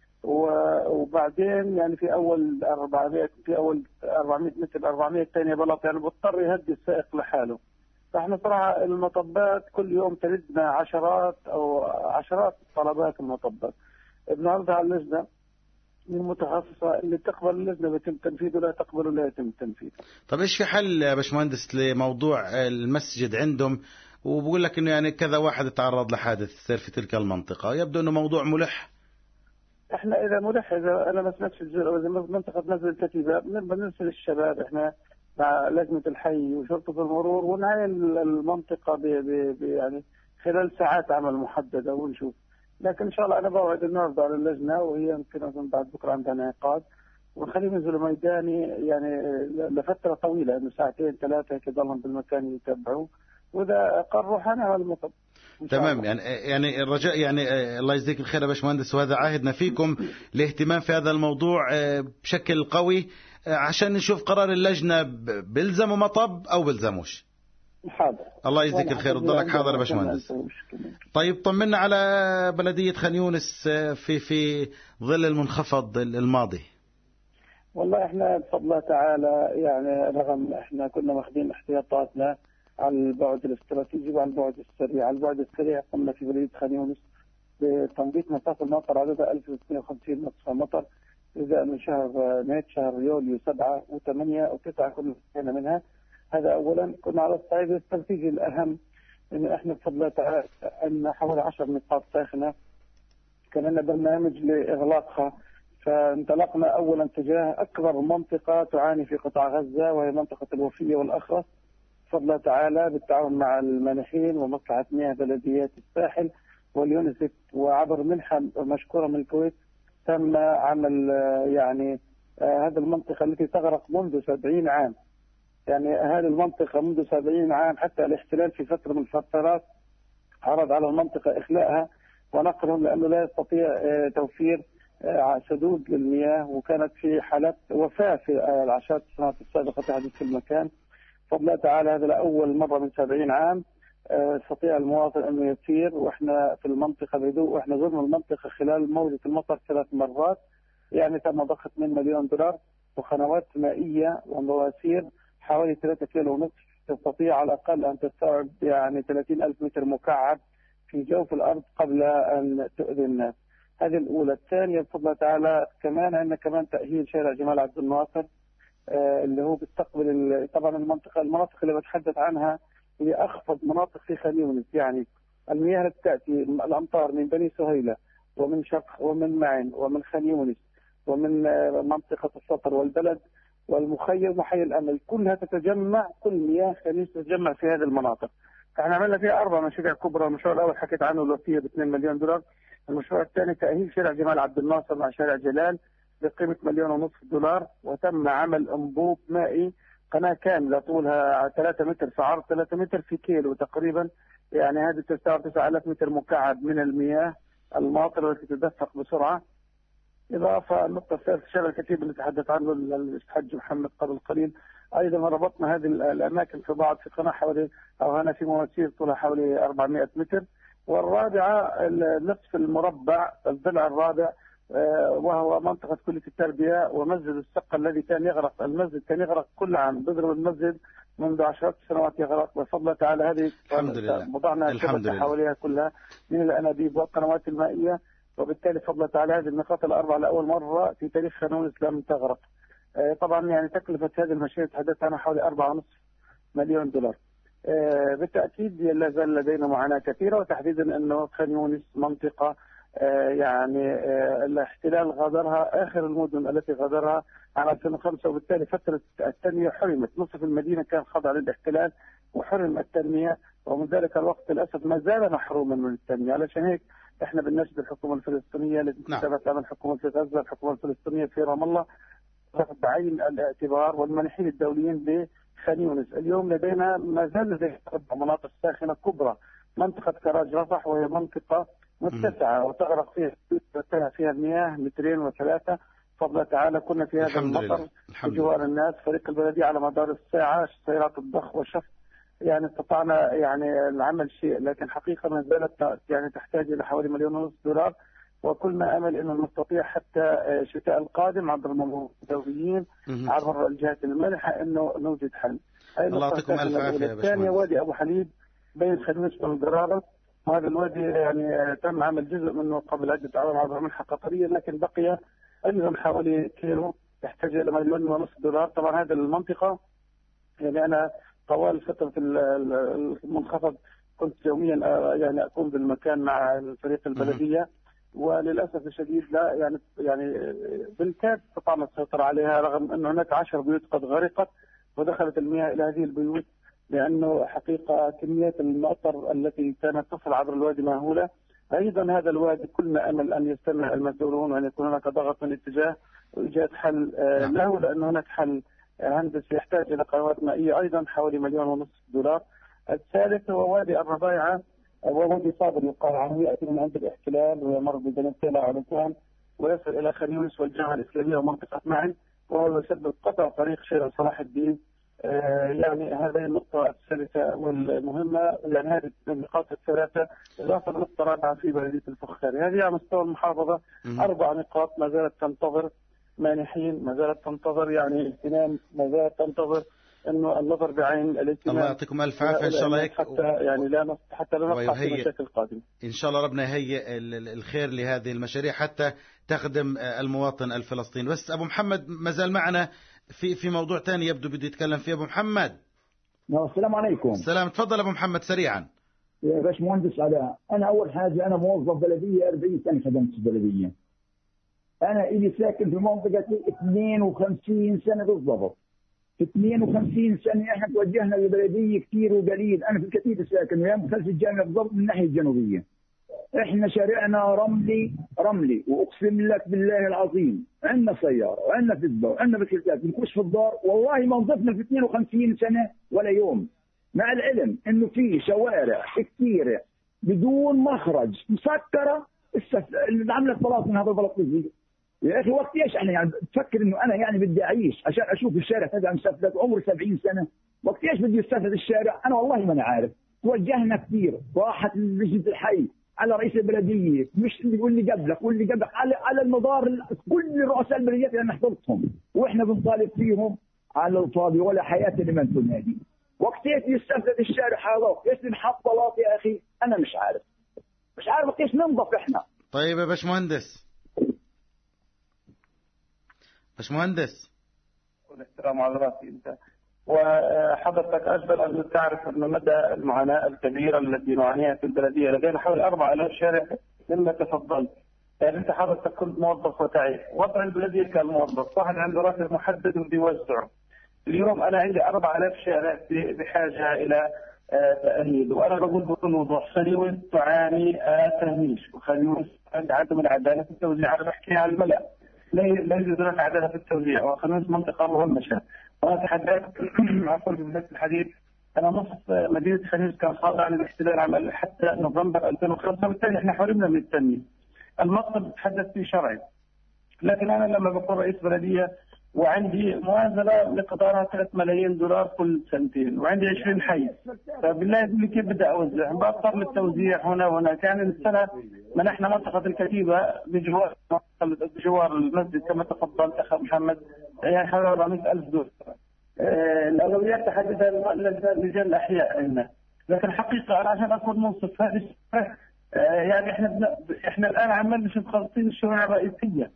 وبعدين يعني في اول أربعمائة في اول أربعمائة متر أربعمائة ثانيه بلاط، يعني بضطر يهدي السائق لحاله. فاحنا صراحه المطبات كل يوم تردنا عشرات او عشرات طلبات المطبات. النهارده على اللجنه المتخصصه اللي تقبل اللجنه بيتم تنفيذه، لا تقبل لا يتم تنفيذه. طب ايش في حل يا باشمهندس لموضوع المسجد عندهم، وبقول لك انه يعني كذا واحد تعرض لحادث سير في تلك المنطقه، يبدو انه موضوع ملح. احنا اذا ملح، اذا انا ما سمعتش اذا منطقه نزل الكتيبه بنرسل الشباب احنا مع لجنه الحي وشرطه المرور ونعاين المنطقه ب ب يعني خلال ساعات عمل محدده ونشوف. لكن ان شاء الله انا بوعد النهارده على اللجنه، وهي يمكن بعد بكره عندها انعقاد، ونخليهم ينزلوا ميداني يعني لفتره طويله، انه ساعتين ثلاثه كده ضلهم بالمكان يتبعوا، واذا قرروا حنعمل المطب. تمام. يعني يعني الرجاء يعني الله يجزيك الخير يا باشمهندس، وهذا عهدنا فيكم الاهتمام في هذا الموضوع بشكل قوي عشان نشوف قرار اللجنه بلزموا مطب او بلزموش. حاضر. الله يجزيك الخير وتضلك حاضر يا باشمهندس. طيب طمنا على بلدية خان يونس في في ظل المنخفض الماضي. والله احنا بفضل الله تعالى يعني رغم احنا كنا ماخذين احتياطاتنا على البعد الاستراتيجي وعلى البعد السريع. على البعد السريع قمنا في بلدية خان يونس بتنظيف مسافة المطر عددها ألف وستمائة وخمسين نصف مطر إذا من شهر مارس شهر يوليو سبعة وثمانية وتسعة كنا انتهينا منها. هذا أولا. كنا على الصعيد الاستراتيجي الأهم إنه إحنا بفضل الله تعالى أن حوالي عشر نقاط ساخنة كان لنا برنامج لإغلاقها، فانطلقنا أولا تجاه أكبر منطقة تعاني في قطاع غزة وهي منطقة الوفية والأخرس بفضل الله تعالى بالتعاون مع المانحين ومصلحة مياه بلديات الساحل واليونسف وعبر منحة مشكورة من الكويت تم عمل يعني هذه المنطقة التي تغرق منذ سبعين عام يعني هذه المنطقة منذ سبعين عام حتى الاحتلال في فترة من الفترات عرض على المنطقة إخلاءها ونقلهم لأنه لا يستطيع توفير سدود للمياه، وكانت في حالات وفاة في العشرات السنوات السابقة تحدث في المكان. فضل تعالى هذا لأول مرة من سبعين عام استطيع المواطن أنه يسير، وإحنا في المنطقة بهدوء، وإحنا زرنا المنطقة خلال موجة المطر ثلاث مرات، يعني تم ضخ اثنين مليون دولار وقنوات مائية ومواسير حوالي ثلاثة كيلو ونصف تستطيع على الأقل أن تستوعب يعني ثلاثين ألف متر مكعب في جوف الأرض قبل أن تؤذي الناس. هذه الأولى. الثانية بفضل تعالى كمان عندنا كمان تأهيل شارع جمال عبد الناصر آه اللي هو بيستقبل طبعا المنطقة المناطق اللي بتحدث عنها هي أخفض مناطق في خان يونس، يعني المياه التي تأتي الأمطار من بني سهيلة ومن شرق ومن معن ومن خان يونس ومن آه منطقة السطر والبلد والمخيم وحي الأمل، كلها تتجمع، كل مياه خان يونس تتجمع في هذه المناطق. احنا عملنا فيها أربع مشاريع كبرى. المشروع الأول حكيت عنه الوفية ب اثنين مليون دولار. المشروع الثاني تأهيل شارع جمال عبد الناصر مع شارع جلال بقيمة مليون ونصف دولار، وتم عمل أنبوب مائي قناة كاملة طولها ثلاثة متر في عرض ثلاثة متر في كيلو تقريبا، يعني هذه تستوعب تسعة آلاف متر مكعب من المياه الماطرة التي تدفق بسرعة. إضافة النقطة الثالثة شارع الكتيب اللي تحدث عنه الحاج محمد قبل قليل، أيضا ربطنا هذه الأماكن في بعض في قناة حوالي أو هنا في مواسير طولها حوالي أربعمائة متر. والرابعة نصف المربع الضلع الرابع وهو منطقة كلية التربية ومسجد السقة الذي كان يغرق، المسجد كان يغرق كل عام، بضرب المسجد منذ عشرات السنوات يغرق، بفضل تعالى هذه الحمد لله وضعنا الشبكة حواليها كلها من الأنابيب والقنوات المائية، وبالتالي بفضل تعالى هذه النقاط الأربعة لأول مرة في تاريخ خان يونس لم تغرق. طبعا يعني تكلفة هذه المشاريع تحدث عنها حوالي أربعة ونصف مليون دولار. بالتأكيد لا زال لدينا معاناة كثيرة، وتحديدا أنه خان يونس منطقة يعني الاحتلال غادرها آخر المدن التي غادرها عام ألفين وخمسة، وبالتالي فترة التنمية حرمت، نصف المدينة كان خاضع للاحتلال وحرم التنمية، ومن ذلك الوقت للأسف ما زال محروما من التنمية. علشان هيك احنا بنناشد الحكومة الفلسطينية التي تتابع عن الحكومة في غزة، الحكومة الفلسطينية في رام الله بعين الاعتبار والمانحين الدوليين بخان يونس. اليوم لدينا ما زال لدينا أربع مناطق ساخنة كبرى، منطقة كراج رفح وهي منطقة متسعة وتغرق فيها فيها المياه مترين وثلاثة، فضل تعالى كنا في هذا المطر بجوار الناس، فريق البلدية على مدار الساعة سيارات الضخ والشفط يعني استطعنا يعني العمل شيء، لكن حقيقة ما زالت يعني تحتاج إلى حوالي مليون ونصف دولار، وكلنا أمل أنه نستطيع حتى الشتاء القادم عبر الممثلين عبر الجهات المانحة أنه نوجد حل. الله يعطيكم ألف عافية. الثانية وادي أبو حليب بين خان يونس والقرارة، وهذا الوادي يعني تم عمل جزء منه قبل عدة أعوام عبر منحة قطرية، لكن بقي أيضا حوالي كيلو يحتاج إلى مليون ونصف دولار. طبعا هذه المنطقة يعني أنا طوال فترة المنخفض كنت يوميا يعني أكون بالمكان مع فريق البلدية، وللأسف الشديد لا يعني يعني بالكاد استطعنا السيطرة عليها، رغم أن هناك عشر بيوت قد غرقت ودخلت المياه إلى هذه البيوت، لأنه حقيقة كميات المطر التي كانت تصل عبر الوادي مهولة. أيضا هذا الوادي كلنا أمل أن يستمع المسؤولون وأن يكون هناك ضغط من الاتجاه وإيجاد حل له، لأن هناك حل هندسي يحتاج إلى قنوات مائية أيضا حوالي مليون ونصف دولار. الثالث هو وادي الربايعة، ووادي صابر يقال عنه يأتي من عند الاحتلال ويمر بفنزويلا على ويصل إلى خان يونس والجامعة الإسلامية ومنطقة معن، وهو يسبب قطع طريق شارع صلاح الدين. آه يعني هذه النقطة الثالثة والمهمة، يعني هذه النقاط الثلاثة إضافة لنقطة رابعة في بلدية الفخاري. هذه على مستوى المحافظة أربع نقاط ما زالت تنتظر مانحين، ما زالت تنتظر يعني اهتمام، ما زالت تنتظر انه النظر بعين الاهتمام. الله يعطيكم الف عافيه ان شاء الله هيك حتى يعني لا حتى لا نقع في مشاكل قادمه. ان شاء الله ربنا يهيئ الخير لهذه المشاريع حتى تخدم المواطن الفلسطيني. بس ابو محمد ما زال معنا في في موضوع ثاني يبدو بده يتكلم فيه. ابو محمد السلام عليكم. السلام، تفضل ابو محمد سريعا. يا باشمهندس علاء، انا اول حاجه انا موظف بلديه أربعين سنة خدمت في البلديه. انا الي ساكن في منطقه اثنين وخمسين سنة بالضبط. في اثنين وخمسين سنة احنا توجهنا للبلديه كثير وقليل. انا في الكتيبه ساكن ويا خلف الجامعه بالضبط من الناحيه الجنوبيه. احنا شارعنا رملي رملي، واقسم لك بالله العظيم عندنا سياره وعندنا فيسبا وعندنا بسكليتات بنخش في الدار والله ما نظفنا في اثنين وخمسين سنه ولا يوم، مع العلم انه في شوارع كثيره بدون مخرج مسكره اللي عملت بلاط من هذا البلاط الصغير. يا اخي وقت ايش احنا يعني بتفكر انه انا يعني بدي اعيش عشان اشوف الشارع هذا مسفلت عمري سبعين سنه، وقت ايش بدي استفد الشارع؟ انا والله ما انا عارف. توجهنا كثير، راحت لجنه الحي على رئيس البلديه، مش اللي يقول لي قبلك واللي قبلك، على على المدار كل رؤساء البلديات اللي انا حضرتهم، واحنا بنطالب فيهم على الفاضي ولا حياه لمن تنادي. وقت ايش يستفد الشارع هذا؟ وقت ايش بنحط بلاط يا اخي؟ انا مش عارف. مش عارف وقت ايش ننظف احنا. طيب يا باشمهندس. باشمهندس. الاحترام على راسي انت. وحضرتك أجبر أن تعرف أن مدى المعاناة الكبيرة التي نعانيها في البلدية. لدينا حوالي أربعة آلاف شارع مما تفضلت. يعني أنت حضرتك كنت موظف وتعيش، وضع البلدية كالموظف، واحد عنده راتب محدد وبيوزعه. اليوم أنا عندي أربعة آلاف شارع بحاجة إلى تأهيل، وأنا بقول بكل وضوح خليوي تعاني تهميش، وخليوي عند عدم العدالة في التوزيع. أنا بحكي على الملأ، لا يوجد هناك عدالة في التوزيع، وخليوي منطقة مهمشة. وأنا تحدثت عفوا في بداية الحديث، أنا نصف مدينة خليج كان خاضع للاحتلال عام حتى نوفمبر ألفين وخمسة، وبالتالي احنا حرمنا من التنمية. المطلب بتحدث فيه شرعي، لكن أنا لما بكون رئيس بلدية وعندي موازنة مقدارها ثلاثة ملايين دولار كل سنتين، وعندي عشرين حي، فبالله يقول لي كيف بدي أوزع؟ بضطر للتوزيع هنا وهنا. كان السنة منحنا منطقة الكتيبة بجوار بجوار المسجد كما تفضل أخ محمد، يعني حوالي أربعمائة ألف دولار. آه الأولويات تحددها لجان الأحياء عندنا، لكن حقيقة أنا عشان أكون منصف هذه آه يعني إحنا إحنا الآن عمالنا مش مخلصين الشوارع الرئيسية.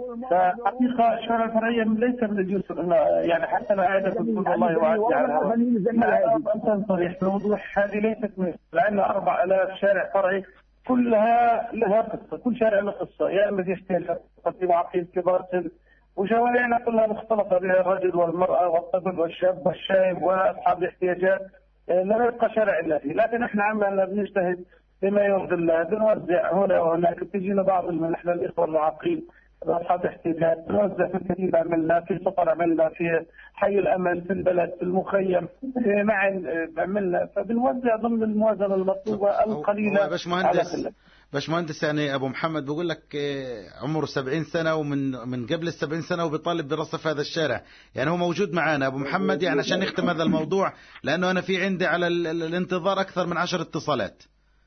فحقيقة الشوارع الفرعية ليس من الجسر إنه يعني حتى أنا قاعد أقول والله وعدي على هذا. أن تنصرح بوضوح هذه ليست من عندنا أربعة آلاف شارع فرعي كلها لها قصة، كل شارع له قصة، يا إما في احتياجات في معاقين كبار سن، وشوارعنا كلها مختلطة بها الرجل والمرأة والطفل والشاب والشايب وأصحاب الاحتياجات، لا يبقى شارع إلا فيه. لكن إحنا عمالنا بنجتهد بما يرضي الله، بنوزع هنا وهناك، بتجينا بعض من نحن الإخوة المعاقين أصحاب احتياجات، بنوزع في الكتيبة، عملنا في سطر، عملنا في حي الأمل، في البلد، في المخيم، في معن عملنا، فبنوزع ضمن الموازنة المطلوبة القليلة على كل. باشمهندس يعني ابو محمد بيقول لك عمره سبعين سنه ومن من قبل السبعين سنه وبيطالب برصف هذا الشارع، يعني هو موجود معانا ابو محمد، يعني عشان نختم هذا الموضوع لانه انا في عندي على الانتظار اكثر من عشر اتصالات.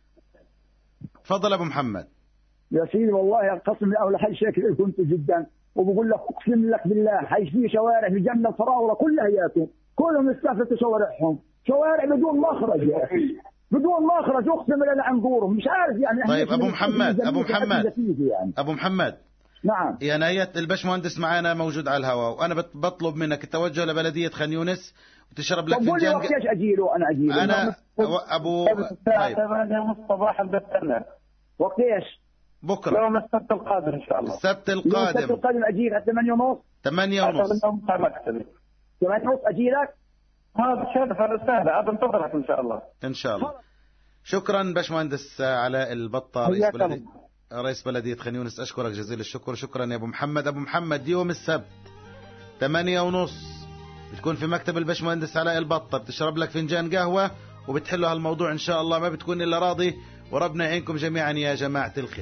تفضل ابو محمد. يا سيدي والله القسم الاول حي شاكر كنت جدا، وبقول لك اقسم لك بالله حي في شوارع في جنة الفراوله كلها هياتهم كلهم استفدوا شوارعهم، شوارع بدون مخرج يا اخي، بدون مخرج اقسم بالله عن دورهم مش عارف يعني. طيب ابو محمد ابو محمد يعني. ابو محمد نعم يعني هي الباشمهندس معانا موجود على الهواء، وانا بطلب منك التوجه لبلديه خان يونس وتشرب لك فنجان. طب قول لي وقت ايش اجيله؟ انا اجيله انا ابو طيب ثمانية ونص صباحا بستنى. وقت ايش؟ بكره يوم السبت القادم ان شاء الله. السبت القادم السبت القادم اجيك على ثمانية ونص ثمانية ونص مكتبي ثمانية ونص اجيلك. هذا شرف، هذا سهل، ابى انتظرك ان شاء الله. ان شاء الله. شكرا باشمهندس علاء البطة رئيس بلدية رئيس بلدية خان يونس، اشكرك جزيل الشكر. شكرا يا ابو محمد. ابو محمد يوم السبت ثمانية ونص بتكون في مكتب الباشمهندس علاء البطة، بتشرب لك فنجان قهوة وبتحلوا هالموضوع ان شاء الله، ما بتكون الا راضي، وربنا يعينكم جميعا يا جماعة الخير.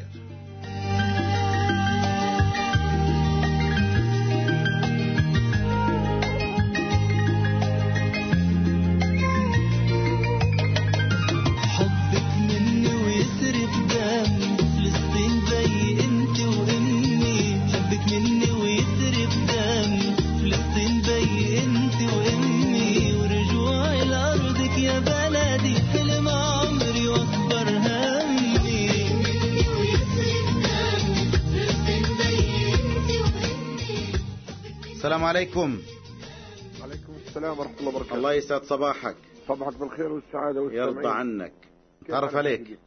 السلام عليكم. عليكم السلام ورحمة الله وبركاته. الله يسعد صباحك. صباحك بالخير والسعادة والسلام. يرضى عنك. نتعرف عليك.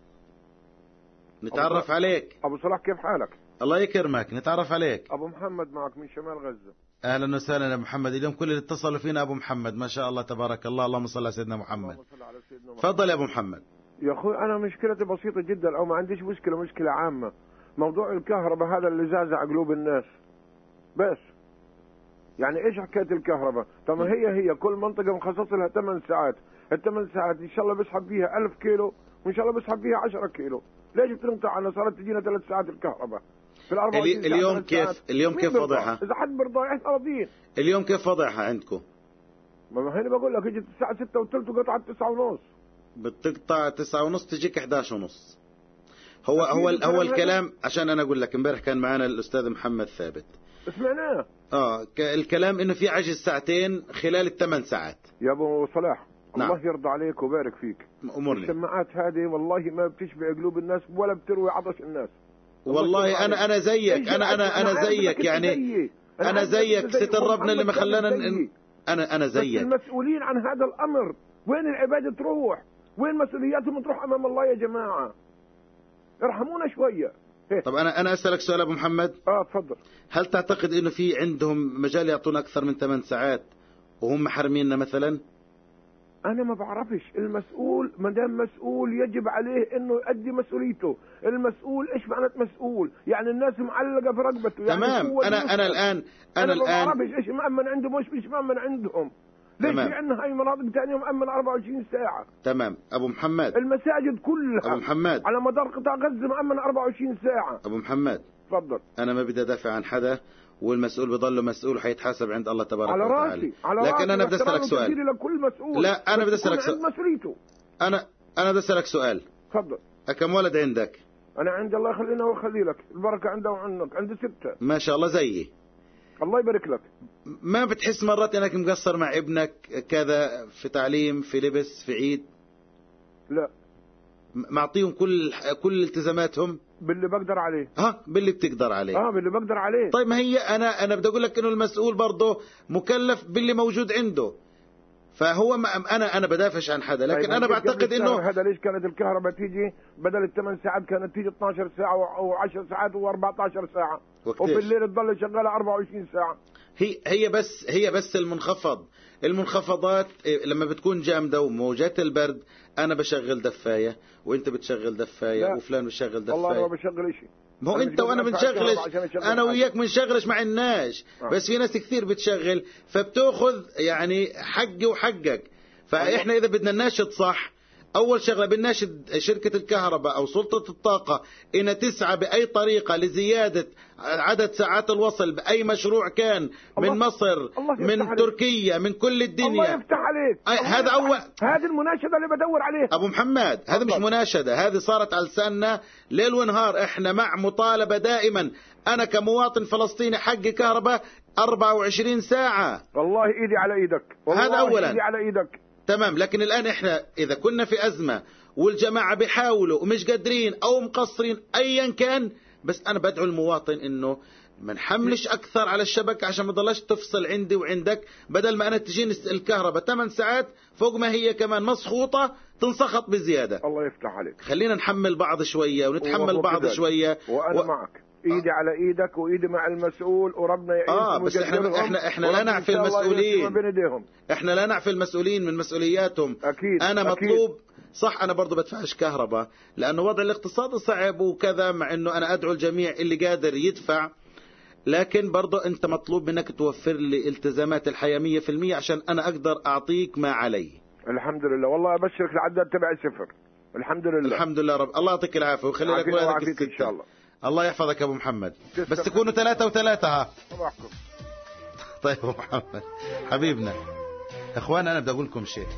نتعرف عليك. أبو صلاح كيف حالك؟ الله يكرمك. نتعرف عليك. أبو محمد معك من شمال غزة. أهلا وسهلا يا محمد. اليوم كل اللي اتصلوا فينا أبو محمد، ما شاء الله تبارك الله. اللهم صل على سيدنا محمد. تفضل يا أبو محمد. يا اخوي انا مشكلتي بسيطه جدا، او ما عنديش مشكله، مشكله عامه. موضوع الكهرباء هذا اللي زعزع قلوب الناس بس. يعني ايش حكايه الكهرباء؟ طب ما هي هي كل منطقه مخصص لها ثمان ساعات، الثمان ساعات ان شاء الله بسحب فيها ألف كيلو وان شاء الله بسحب فيها عشرة كيلو. ليش بتنقطع عنا؟ صارت تجينا ثلاث ساعات الكهرباء في الأربعة وعشرين ساعة. اليوم كيف اليوم كيف وضعها؟ اذا حد برضى احنا راضيين. اليوم كيف وضعها عندكم؟ ما هنا بقول لك اجت الساعه ستة وثلث وقطعت تسعة ونص. بتقطع تسعة ونص تجيك إحدى عشر ونص. هو هو هو الكلام. عشان انا اقول لك امبارح كان معنا الاستاذ محمد ثابت سمعناه. اه الكلام انه في عجز ساعتين خلال الثمان ساعات. يا ابو صلاح نعم. الله يرضى عليك ويبارك فيك. امورني. السماعات هذه والله ما بتشبع قلوب الناس ولا بتروي عطش الناس. والله انا انا زيك انا انا انا زيك يعني انا زيك ستر ربنا اللي ما خلانا انا انا زيك. المسؤولين عن هذا الامر وين العباده تروح؟ وين مسؤولياتهم تروح امام الله يا جماعه؟ ارحمونا شويه. طب انا انا اسالك سؤال ابو محمد. اه تفضل. هل تعتقد انه في عندهم مجال يعطونا اكثر من ثمان ساعات وهم حرميننا مثلا؟ انا ما بعرفش. المسؤول ما دام مسؤول يجب عليه انه يؤدي مسؤوليته. المسؤول ايش معنى مسؤول؟ يعني الناس معلقه في رقبته. يعني تمام. انا انا الان انا, أنا الان ما بعرفش ايش مأمن عندهم وايش مش مأمن عندهم. ليش في عندنا هاي مناطق ثانيه مأمن أربعة وعشرين ساعة؟ تمام ابو محمد. المساجد كلها ابو محمد على مدار قطاع غزه مأمن أربعة وعشرين ساعة. ابو محمد تفضل. انا ما بدي ادافع عن حدا والمسؤول بضله مسؤول وحيتحاسب عند الله تبارك على وتعالى. راسي على لكن راسي. انا بدي اسالك سؤال. لكل مسؤول. لا انا بدي اسالك سؤال. مسؤوليته. انا انا بدي اسالك سؤال. تفضل. كم ولد عندك؟ انا عندي الله يخلينا ويخلي لك البركه عنده وعنك. عندي ستة. ما شاء الله زيي. الله يبارك لك. ما بتحس مرات انك مقصر مع ابنك كذا في تعليم في لبس في عيد؟ لا. معطيهم كل كل التزاماتهم باللي بقدر عليه. ها باللي بتقدر عليه. اه باللي بقدر عليه. طيب ما هي انا انا بدي اقول لك انه المسؤول برضه مكلف باللي موجود عنده. فهو ما انا انا بدافعش عن حدا لكن طيب انا بعتقد انه هذا ليش كانت الكهرباء تيجي بدل الثمان ساعات كانت تيجي اثنتي عشرة ساعة و10 ساعات و14 ساعة وبالليل تضل شغالة أربعة وعشرين ساعة. هي هي بس هي بس المنخفض. المنخفضات لما بتكون جامدة وموجات البرد انا بشغل دفاية وانت بتشغل دفاية لا. وفلان بيشغل دفاية. والله ما بشغل شيء. ما هو انت وانا بنشغلش انا وياك بنشغلش مع الناس. آه. بس في ناس كثير بتشغل فبتاخذ يعني حقي وحقك. فاحنا اذا بدنا نناشد صح اول شغله بنناشد شركه الكهرباء او سلطه الطاقه انها تسعى باي طريقه لزياده عدد ساعات الوصل باي مشروع كان من مصر من عليك. تركيا من كل الدنيا. الله يفتح عليك. هذا اول هذه المناشده اللي بدور عليها ابو محمد. هذا مش مناشده هذه صارت على لساننا ليل ونهار. احنا مع مطالبه دائما. انا كمواطن فلسطيني حقي كهرباء أربعة وعشرين ساعة. والله ايدي على ايدك. والله هذا اولا ايدي على ايدك. تمام. لكن الآن إحنا إذا كنا في أزمة والجماعة بيحاولوا ومش قادرين أو مقصرين أيا كان بس أنا بدعو المواطن إنه ما نحملش أكثر على الشبكة عشان ما ضلش تفصل عندي وعندك بدل ما أنا تجيني الكهرباء ثمان ساعات فوق ما هي كمان مسخوطة تنسخط بزيادة. الله يفتح عليك. خلينا نحمل بعض شوية ونتحمل بعض شوية. وأنا و... معك. ايدي آه. على ايدك وايدي مع المسؤول وربنا يعينكم. اه بس احنا احنا احنا لا نعفي المسؤولين. احنا لا نعفي المسؤولين من مسؤولياتهم. اكيد انا أكيد. مطلوب صح. انا برضو بدفعش كهرباء لانه وضع الاقتصاد صعب وكذا مع انه انا ادعو الجميع اللي قادر يدفع. لكن برضو انت مطلوب منك توفر لي التزامات الحياة مية في المية عشان انا اقدر اعطيك ما علي. الحمد لله. والله ابشرك العداد تبعي صفر. الحمد لله. الحمد لله رب. الله يعطيك العافية ويخلي لك ولادك الستة ان شاء الله. الله يحفظك يا ابو محمد. بس تكونوا ثلاثة وثلاثة. ها صباحكم. طيب ابو محمد حبيبنا. اخوان انا بدي اقول لكم شيء.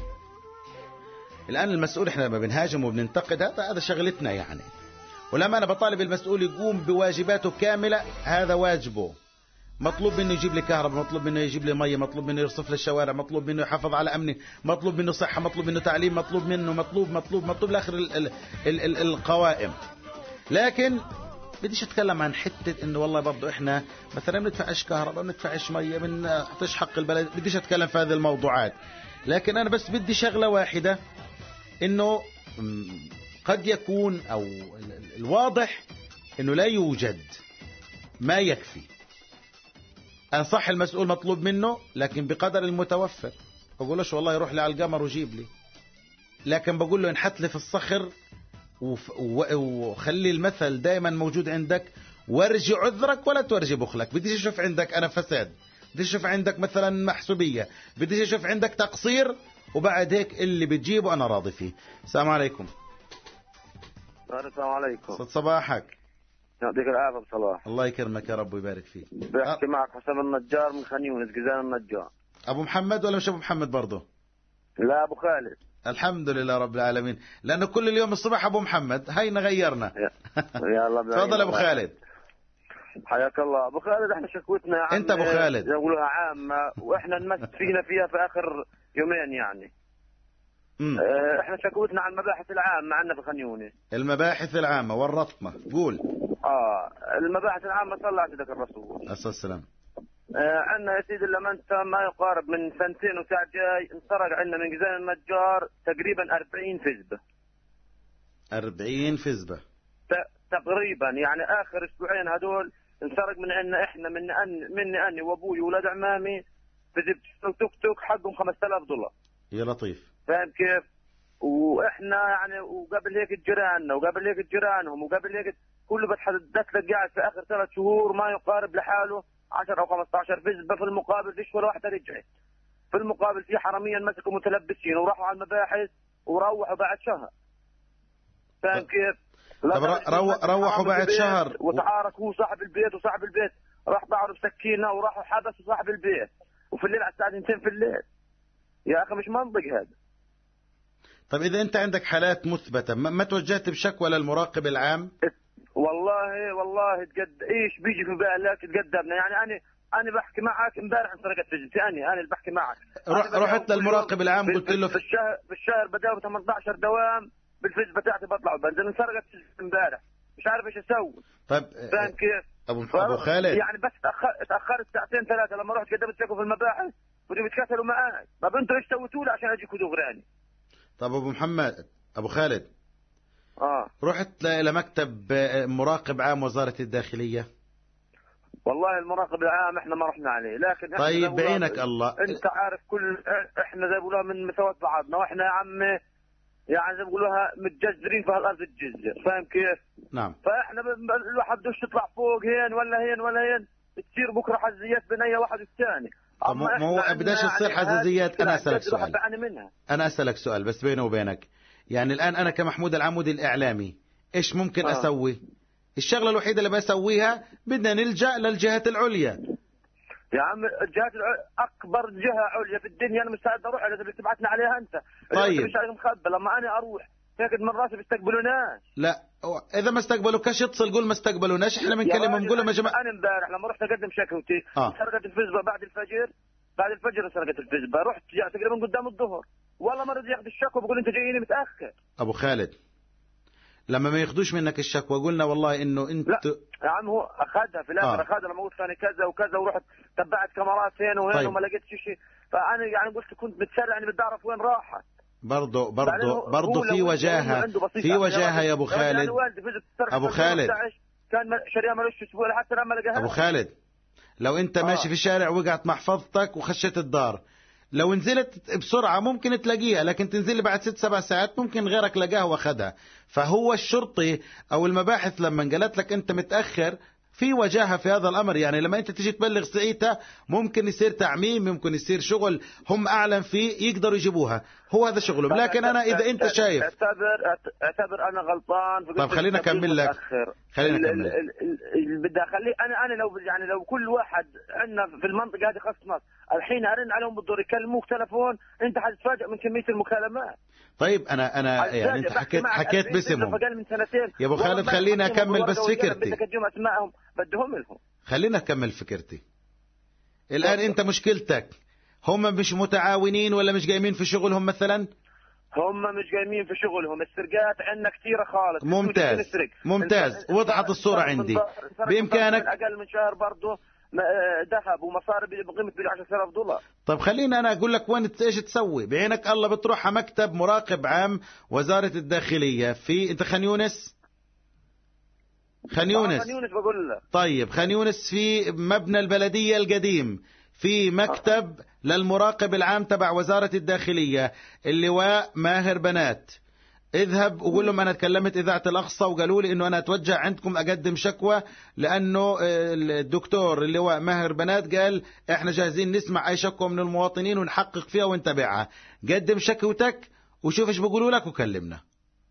الان المسؤول احنا لما بنهاجم وبننتقد هذا هذا شغلتنا يعني. ولما انا بطالب المسؤول يقوم بواجباته كاملة هذا واجبه. مطلوب منه يجيب لي كهرباء مطلوب منه يجيب لي مية مطلوب منه يرصف لي الشوارع مطلوب منه يحافظ على امني مطلوب منه صحة مطلوب منه تعليم مطلوب منه مطلوب مطلوب مطلوب لاخر ال ال ال ال القوائم. لكن بديش اتكلم عن حتة انه والله برضو احنا مثلا بندفعش كهرباء بندفعش مية بنعطيش حق البلد. بديش اتكلم في هذه الموضوعات. لكن انا بس بدي شغلة واحدة انه قد يكون او الواضح انه لا يوجد ما يكفي. انا صح المسؤول مطلوب منه لكن بقدر المتوفر. اقولش والله يروح لي على القمر وجيب لي. لكن بقول له انحت لي في الصخر وف... و... وخلي المثل دائما موجود عندك، وارجي عذرك ولا تورجي بخلك. بديش اشوف عندك انا فساد، بديش اشوف عندك مثلا محسوبية، بديش اشوف عندك تقصير، وبعد هيك اللي بتجيبه انا راضي فيه. السلام عليكم. السلام عليكم. صد صباحك. يعطيك العافية ابو صلاح. الله يكرمك يا رب ويبارك فيك. بحكي معك حسن النجار من خان يونس، جزان النجار. ابو محمد ولا مش ابو محمد برضه؟ لا ابو خالد. الحمد لله رب العالمين، لانه كل اليوم الصبح ابو محمد، هينا غيرنا. يلا تفضل ابو خالد. حياك الله ابو خالد. احنا شكوتنا يا عم انت ابو خالد يقولوها عامه، واحنا نمت فينا فيها في اخر يومين يعني. مم. اه احنا شكوتنا عن المباحث العامه عندنا في خان يونس. المباحث العامه ورطمه، قول. اه المباحث العامه صلى على سيدك الرسول عليه الصلاه والسلام. آه عندنا يا سيدي لما انت ما يقارب من سنتين وساعة جاي انسرق عندنا من جزان النجار تقريبا أربعين فزبه. أربعين فزبه تقريبا يعني اخر اسبوعين هدول انسرق من عندنا احنا من أن مني اني وابوي وولاد عمامي فزبت توك توك حقهم خمسة آلاف دولار. يا لطيف. فاهم كيف؟ واحنا يعني وقبل هيك جيراننا وقبل هيك جيرانهم وقبل هيك كله بتحدث لك قاعد في اخر ثلاث شهور ما يقارب لحاله عشرة او خمسة عشر فزبه. في المقابل ليش ولا واحده رجعت؟ في المقابل في حراميا مسكوا متلبسين وراحوا على المباحث وروحوا بعد شهر. فاهم كيف؟ طب رو... روحوا بعد شهر وتعارك هو صاحب البيت وصاحب البيت راح ضعوا بسكينه وراحوا حبسوا صاحب البيت وفي الليل على الساعه اثنين في الليل. يا اخي مش منطق هذا. طب اذا انت عندك حالات مثبته ما, ما توجهت بشكوى للمراقب العام؟ والله والله تقد ايش بيجي في بالك تقدمنا يعني. انا انا بحكي معك امبارح انسرقت فزتي، انا انا اللي بحكي معك. رح رحت للمراقب العام قلت له في الشهر في الشهر بداوي ثمانية عشر دوام بالفزبه تاعتي بطلع بنزل. انسرقت امبارح مش عارف ايش اسوي. طيب فاهم كيف؟ ابو ابو خالد يعني بس تاخرت تاخرت ساعتين ثلاثه لما رحت قدمت شكوى في المباحث بدهم يتكسلوا معي. طب انتوا ايش سويتوا لي عشان اجيكوا دغراني؟ طب ابو محمد ابو خالد اه رحت لمكتب مراقب عام وزاره الداخليه؟ والله المراقب العام احنا ما رحنا عليه، لكن طيب بعينك الله انت عارف كل احنا زي بيقولوها من مساواه بعضنا، واحنا يا عمي يعني زي بيقولوها متجذرين في هالارض الجزر. فاهم كيف؟ نعم. فاحنا الواحد بدوش يطلع فوق هين ولا هين ولا هين تصير بكره حزازيات بين اي واحد والثاني. ما هو بداش تصير حزازيات. انا اسالك سؤال انا اسالك سؤال بس بيني وبينك، يعني الان انا كمحمود العمودي الاعلامي ايش ممكن آه. اسوي؟ الشغله الوحيده اللي بسويها بدنا نلجا للجهات العليا. يا عم الجهات العليا اكبر جهه عليا في الدنيا انا مستعد اروح على اللي تبعتنا عليها انت. طيب مش عارف مخبى لما انا اروح هيك من راسي بيستقبلوناش. لا اذا ما استقبلوكاش اتصل قول ما استقبلوناش، احنا بنكلمهم نقول لهم يا جماعه. انا امبارح لما رحت اقدم شكوتي آه. سرقت الفزبه بعد الفجر بعد الفجر سرقت الفزبه. رحت تقريبا قدام الظهر والله ما رضي ياخذ الشكوى بقول انت جاييني متاخر. ابو خالد لما ما ياخذوش منك الشكوى قلنا والله انه انت لا يا عم هو اخذها في الاخر. آه. اخذها لما قلت ثاني كذا وكذا ورحت تبعت كاميرات هنا وهنا. طيب. وما لقيتش شيء فانا يعني قلت كنت متسرع يعني بدي اعرف وين راحت. برضه برضه برضه في وجاهه في وجاهه يا ابو خالد. ابو خالد كان شاريها مالوش اسبوع لحتى لما لقاها. ابو خالد لو انت آه. ماشي في الشارع وقعت محفظتك وخشيت الدار لو نزلت بسرعة ممكن تلاقيها، لكن تنزل بعد ست سبع ساعات ممكن غيرك لقاها واخدها. فهو الشرطي او المباحث لما قالت لك انت متأخر في وجاهة في هذا الامر. يعني لما انت تيجي تبلغ ساعتها ممكن يصير تعميم، ممكن يصير شغل هم اعلم فيه يقدروا يجيبوها، هو هذا شغلهم. لكن انا اذا انت شايف اعتبر اعتبر انا غلطان. طب خلينا اكمل لك خلينا اكمل بدي اخلي انا انا لو يعني لو كل واحد عندنا في المنطقه هذه خصنا الحين ارن عليهم بالدور يكلموك تلفون انت حتتفاجئ من كميه المكالمات. طيب انا انا يعني انت حكيت حكيت باسمهم يا ابو خالد. خليني اكمل بس فكرتي. اسمائهم بدهم لهم. خلينا اكمل فكرتي. الان انت مشكلتك هم مش متعاونين ولا مش قايمين في شغلهم مثلا؟ هم مش قايمين في شغلهم. السرقات عندنا كثيره خالص. ممتاز ممتاز وضحت الصورة عندي. بامكانك اقل من شهر برضه ذهب ومصاري بقيمه عشرة آلاف دولار. طب خليني انا اقول لك وين ايش تسوي بعينك الله. بتروح على مكتب مراقب عام وزاره الداخليه في انت خان يونس. خان يونس خان يونس بقول لك. طيب خان يونس في مبنى البلديه القديم في مكتب للمراقب العام تبع وزارة الداخلية اللواء ماهر بنات، اذهب وقول لهم أنا تكلمت إذاعة الأقصى وقالوا لي إنه أنا أتوجه عندكم أقدم شكوى، لأنه الدكتور اللواء ماهر بنات قال إحنا جاهزين نسمع أي شكوى من المواطنين ونحقق فيها ونتابعها. قدم شكوتك وشوف إيش بيقولوا لك وكلمنا.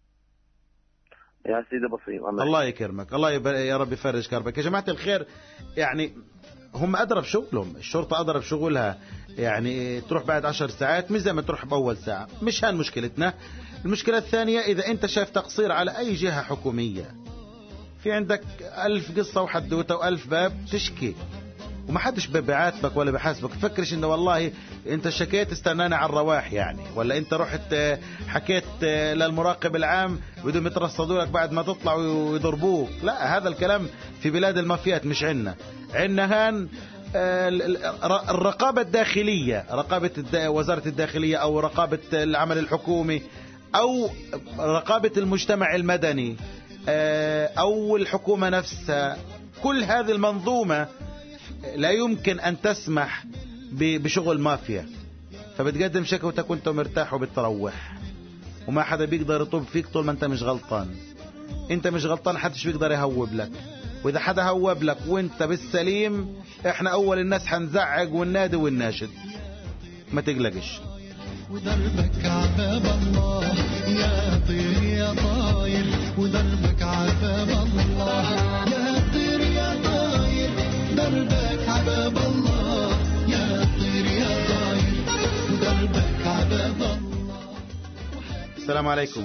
يا سيدي بسيط. الله, الله يكرمك، الله يب... يا رب يفرج كربك. يا جماعة الخير، يعني هم أضرب شغلهم، الشرطة أضرب شغلها، يعني تروح بعد عشر ساعات مش زي ما تروح بأول ساعة. مش هان مشكلتنا. المشكلة الثانية، إذا أنت شايف تقصير على أي جهة حكومية، في عندك ألف قصة وحدوتة وألف باب تشكي، وما حدش بيعاتبك ولا بحاسبك. تفكرش إنه والله أنت شكيت استناني على الرواح يعني، ولا أنت رحت حكيت للمراقب العام بدهم يترصدوا لك بعد ما تطلع ويضربوك. لا، هذا الكلام في بلاد المافيات مش عنا. عنا هان الرقابة الداخلية، رقابة وزارة الداخلية أو رقابة العمل الحكومي أو رقابة المجتمع المدني أو الحكومة نفسها. كل هذه المنظومة لا يمكن أن تسمح بشغل مافيا. فبتقدم شكوتك وانت مرتاح وبتروح، وما حدا بيقدر يطوب فيك طول ما انت مش غلطان. انت مش غلطان، حدش بيقدر يهوب لك. واذا حدا هوب لك وانت بالسليم، احنا اول الناس حنزعق والنادي والناشد. ما تقلقش. ودربك عباب الله يا طير يا طاير، ودربك عباب الله يا طير يا طاير، دربك عباب الله يا طير يا طاير، ودربك عباب الله. السلام عليكم.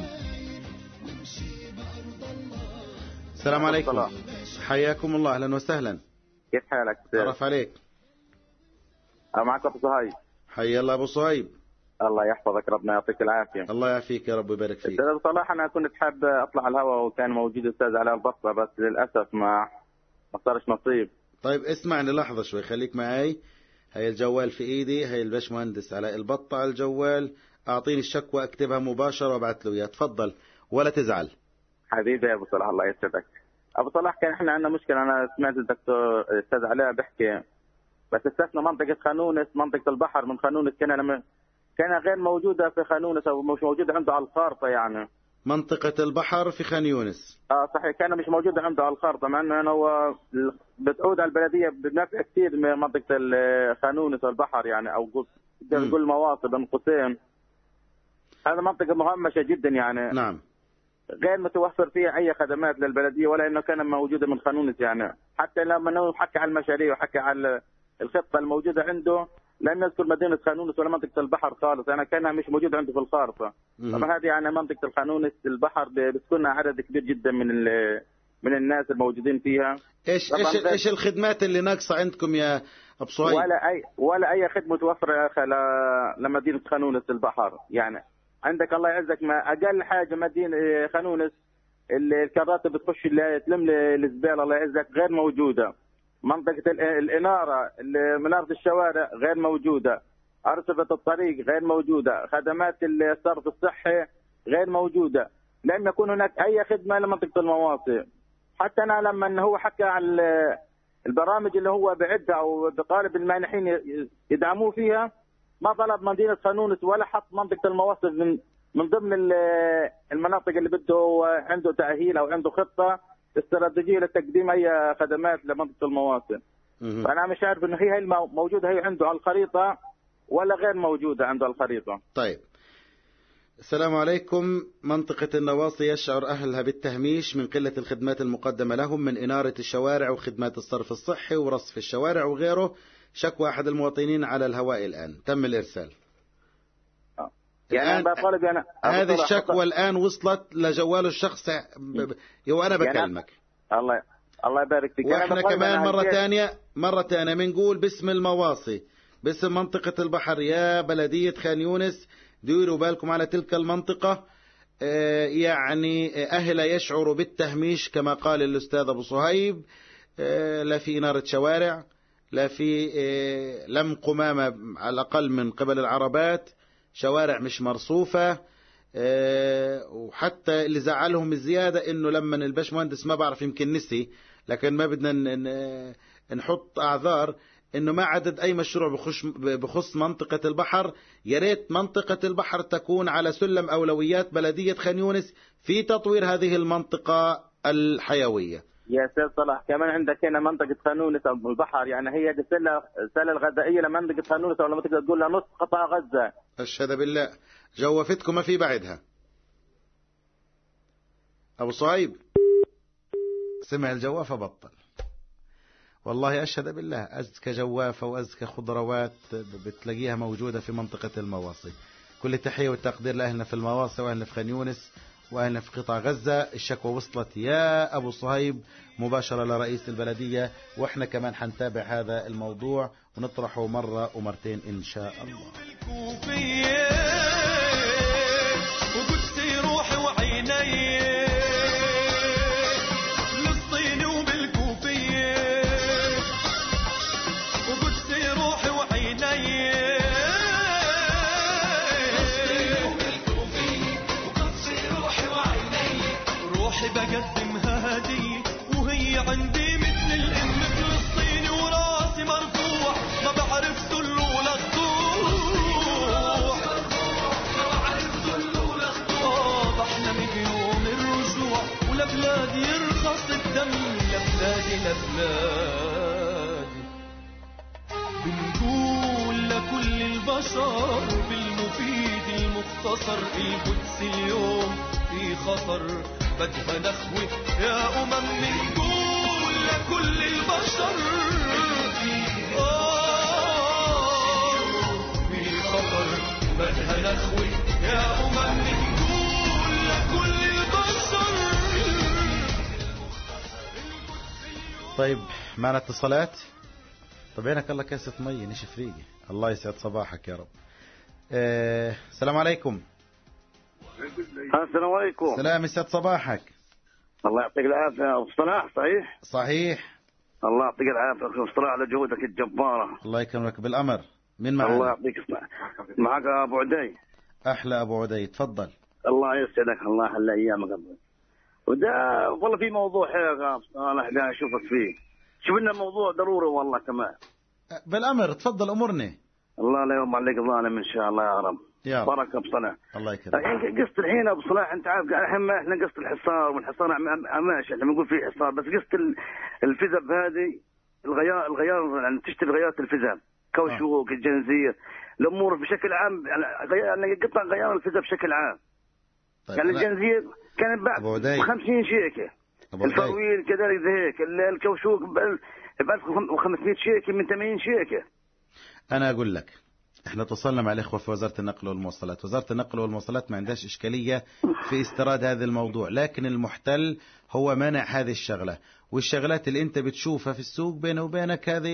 السلام عليكم. حياكم الله، اهلا وسهلا. كيف حالك؟ تعرف عليك. معك ابو صهيب. حي الله ابو صهيب. الله يحفظك، ربنا يعطيك العافيه. الله يعافيك يا رب ويبارك فيك. بصراحه انا كنت حاب اطلع على الهواء وكان موجود استاذ علاء البصره، بس للاسف ما ما صارش نصيب. طيب اسمعني لحظه شوي، خليك معي. هي الجوال في ايدي، هي الباشمهندس علاء البطة على الجوال. اعطيني الشكوى اكتبها مباشره وابعث له اياها. تفضل ولا تزعل حبيبي يا ابو صلاح. الله يسعدك ابو صلاح. كان احنا عندنا مشكله، انا سمعت الدكتور استاذ علاء بيحكي، بس استثنى منطقه خانونس، منطقه البحر من خانونس كان لما كان غير موجوده في خانونس او مش موجوده عنده على الخارطه. يعني منطقه البحر في خان يونس. اه صحيح، كان مش موجوده عنده على الخارطه، مع انه هو بتعود على البلديه بنفع كثير من منطقه خانونس والبحر، يعني او نقول مواصل بين قوسين. هذا منطقه مهمشه جدا يعني. نعم. غير متوفر فيها اي خدمات للبلديه، ولا انه كان موجوده من خانونس. يعني حتى لما حكى على المشاريع وحكى على الخطه الموجوده عنده، لم يذكر مدينه خانونس ولا منطقه البحر خالص. انا كانها مش موجوده عنده في الخارطه. طبعا هذه يعني منطقه الخانونس البحر بتكون عدد كبير جدا من من الناس الموجودين فيها. ايش ايش ايش الخدمات اللي ناقصه عندكم يا ابو صهيب؟ ولا اي ولا اي خدمه متوفره يا اخي لمدينه خانونس البحر. يعني عندك الله يعزك ما اقل حاجه مدينه خانونس الكرات بتخش اللي تلم الزباله الله يعزك غير موجوده. منطقه الاناره، مناره الشوارع غير موجوده. ارصفه الطريق غير موجوده. خدمات الصرف الصحي غير موجوده. لم يكن هناك اي خدمه لمنطقه المواصل. حتى انا لما هو حكى على البرامج اللي هو بعدها او بقالب المانحين يدعموه فيها، ما طلب مدينه خانونس ولا حط منطقه المواصل من من ضمن المناطق اللي بده عنده تاهيل او عنده خطه استراتيجيه لتقديم اي خدمات لمنطقه المواصل. فانا مش عارف انه هي هي موجوده هي عنده على الخريطه ولا غير موجوده عنده على الخريطه. طيب. السلام عليكم. منطقة النواصي يشعر أهلها بالتهميش من قلة الخدمات المقدمة لهم من إنارة الشوارع وخدمات الصرف الصحي ورصف الشوارع وغيره. شكوى أحد المواطنين على الهواء الآن، تم الإرسال. يعني أنا بطالب يعني هذه الشكوى الآن وصلت لجوال الشخص وأنا بكلمك. يعني الله الله يبارك فيك. وإحنا كمان مرة ثانية مرة ثانية بنقول باسم المواصي، باسم منطقة البحر، يا بلدية خان يونس ديروا بالكم على تلك المنطقة. آه يعني أهلا يشعروا بالتهميش كما قال الأستاذ أبو صهيب. آه لا في إنارة شوارع، لا في آه لم قمامة على الأقل من قبل العربات، شوارع مش مرصوفة. آه وحتى اللي زعلهم الزيادة إنه لما الباشمهندس ما بعرف يمكن نسي، لكن ما بدنا نحط أعذار، انه ما عدد اي مشروع بخش بخص منطقة البحر، يا ريت منطقة البحر تكون على سلم اولويات بلدية خان يونس في تطوير هذه المنطقة الحيوية. يا استاذ صلاح كمان عندك هنا منطقه خان يونس او البحر، يعني هي دي السله السله الغذائيه لمنطقه خان يونس، ولا ما تقدر تقول لها نص قطاع غزه. اشهد بالله جوفتكم ما في بعدها. ابو صهيب سمع الجوافه بطل. والله اشهد بالله ازكى جوافه وازكى خضروات بتلاقيها موجوده في منطقه المواصي. كل التحيه والتقدير لاهلنا في المواصي واهلنا في خان يونس وأهلنا في قطاع غزة. الشكوى وصلت يا أبو صهيب مباشرة لرئيس البلدية، وإحنا كمان حنتابع هذا الموضوع ونطرحه مرة ومرتين إن شاء الله. وقدسي روحي وعيني فلسطيني وبالكوفية، وقدسي روحي وعيني بقدمها هدية وهي عندي مثل الام فلسطيني وراسي مرفوع ما بعرف ذل ولا خضوع، ما بعرف ذل ولا خضوع. بحلم بيوم الرجوع ولبلادي يرخص الدم، لبلادي لبلادي. بنقول لكل البشر بالمفيد المختصر القدس اليوم في خطر، بدها نخوة يا أمم نقول لكل البشر آه في خطر، بدها نخوة يا أمم نقول لكل البشر. طيب معنا اتصالات. طب عينك الله كاسة مي نشف ريقي. الله يسعد صباحك يا رب. آه السلام عليكم. السلام عليكم. سلام يسعد صباحك. الله يعطيك العافية أبو صلاح. صحيح صحيح. الله يعطيك العافية أبو صلاح على جهودك الجبارة. الله يكرمك بالأمر. من معنا؟ الله يعطيك الصحة. معك أبو عدي. أحلى أبو عدي تفضل. الله يسعدك الله يحلى أيامك قبل. وده والله في موضوع حقيقة أنا أحب أشوفك فيه. شوف لنا موضوع ضروري والله كمان. بالأمر تفضل أمرني. الله لا يوم عليك ظالم إن شاء الله يا رب. يا بركة بصلاح. الله يكرمك. الحين قصة الحين أبو صلاح أنت عارف الحين ما إحنا قصة الحصار والحصار ماشي إحنا بنقول فيه حصار، بس قصة الفزب هذه الغيار الغيار يعني تشتري غيارات الفزب كوشوك آه. الجنزير الأمور بشكل عام يعني قطع غيار الفزب بشكل عام. طيب يعني الجنزير كان بعد خمسين شيكة، الفرويل كذلك زي هيك، الكوشوك ب ألف وخمسمائة شيكة من ثمانين شيكة. أنا أقول لك احنا اتصلنا مع الإخوة في وزارة النقل والمواصلات. وزارة النقل والمواصلات ما عندهاش إشكالية في استيراد هذا الموضوع، لكن المحتل هو منع هذه الشغلة، والشغلات اللي انت بتشوفها في السوق بينه وبينك هذه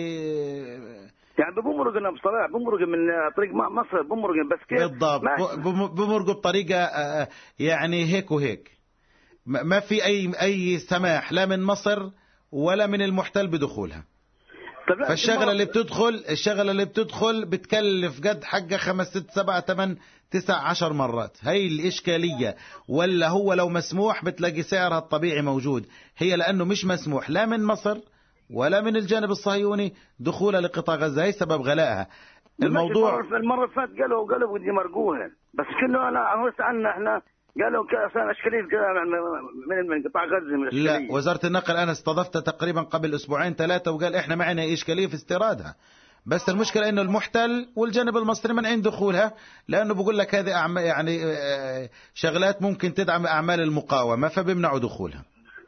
يعني بمرقنا بصراحة بمرق من طريق مصر بمرق بس كيف بالضبط بمرق بطريقة يعني هيك وهيك، ما في أي أي سماح لا من مصر ولا من المحتل بدخولها. فالشغلة اللي بتدخل الشغلة اللي بتدخل بتكلف قد حقها خمس ست سبعة ثمان تسع عشر مرات. هاي الإشكالية. ولا هو لو مسموح بتلاقي سعرها الطبيعي موجود، هي لأنه مش مسموح لا من مصر ولا من الجانب الصهيوني دخولها لقطاع غزة، هي سبب غلائها. الموضوع المرة اللي فاتت قالوا قالوا بدي مرقوها، بس كله أنا عهوس عنا احنا قالوا كأسان أشكالية من من قطاع غزة من لا. وزارة النقل أنا استضفتها تقريبا قبل أسبوعين ثلاثة وقال إحنا معنا إشكالية في استيرادها، بس المشكلة إنه المحتل والجانب المصري منعين دخولها، لأنه بقول لك هذه أعمال يعني شغلات ممكن تدعم أعمال المقاومة فبيمنعوا دخولها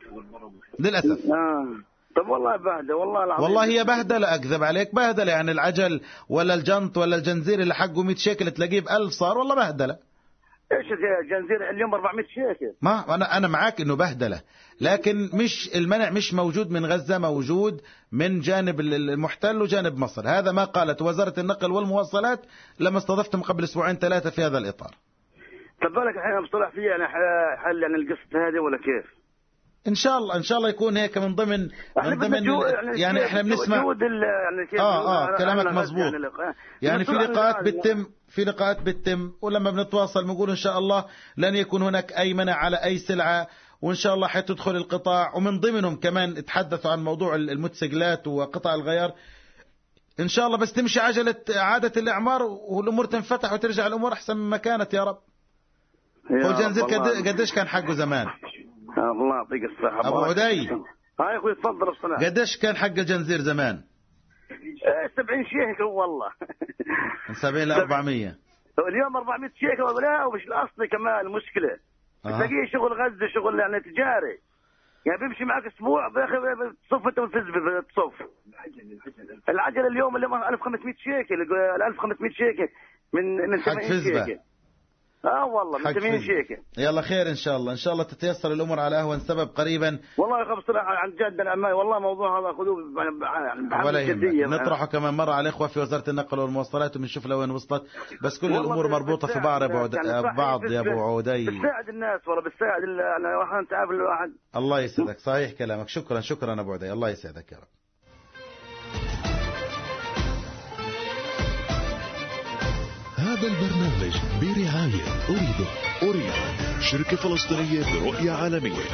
للأسف. آه. طب والله بهدلة والله العظيم. والله هي بهدلة أكذب عليك بهدلة، يعني العجل ولا الجنط ولا الجنزير اللي حقه مئة شيكل تلاقيه بألف صار والله بهدلة. ايش الجنزير اليوم أربعمائة شيكل؟ ما انا انا معاك انه بهدله، لكن مش المنع مش موجود من غزه، موجود من جانب المحتل وجانب مصر. هذا ما قالت وزاره النقل والمواصلات لما استضفتهم قبل اسبوعين ثلاثه في هذا الاطار. طب بالك الحين مصطلح فيه يعني حل يعني القصه هذه ولا كيف؟ ان شاء الله ان شاء الله يكون هيك من ضمن من ضمن يعني, يعني احنا بنسمع يعني كيف اه اه كلامك مزبوط. يعني في لقاءات بتتم في لقاءات بتتم ولما بنتواصل بنقول ان شاء الله لن يكون هناك اي منع على اي سلعه، وان شاء الله حتدخل القطاع. ومن ضمنهم كمان تحدثوا عن موضوع الموتوسيكلات وقطع الغيار، إن شاء الله بس تمشي عجلة عادة الإعمار والأمور تنفتح وترجع الأمور أحسن مما كانت يا رب. هو الجنزير قديش كان حقه زمان؟ الله يعطيك الصحة. أبو عدي. هاي أخوي تفضل الصلاة. قديش كان حق الجنزير زمان؟ سبعين شيكل والله. من سبعين لأربعمية. اليوم أربعمية شيكل ولا ومش الأصلي كمان المشكلة. تلاقيه شغل غزة شغل يعني تجاري. يعني بيمشي معك اسبوع باخذ تصف انت والفزبه بتصف. العجله اليوم اللي ألف وخمسمية شيكل ال ألف وخمسمية شيكل من من ثمانين شيكل. اه والله من ثمانين شيكل. يلا خير ان شاء الله، ان شاء الله تتيسر الامور على اهون سبب قريبا. والله يا اخي بصراحه عن جد انا والله موضوع هذا خذوه يعني جديه. نطرحه كمان مره على الاخوه في وزاره النقل والمواصلات وبنشوف لوين وصلت، بس كل الامور مربوطه في بعض يعني بعض يا ابو عودي. بتساعد الناس والله بتساعد انا واحد تقابل الواحد. الله يسعدك، صحيح كلامك. شكرا شكرا ابو عودي، الله يسعدك يا رب. هذا البرنامج برعاية أريد أريد شركة فلسطينية برؤية عالمية.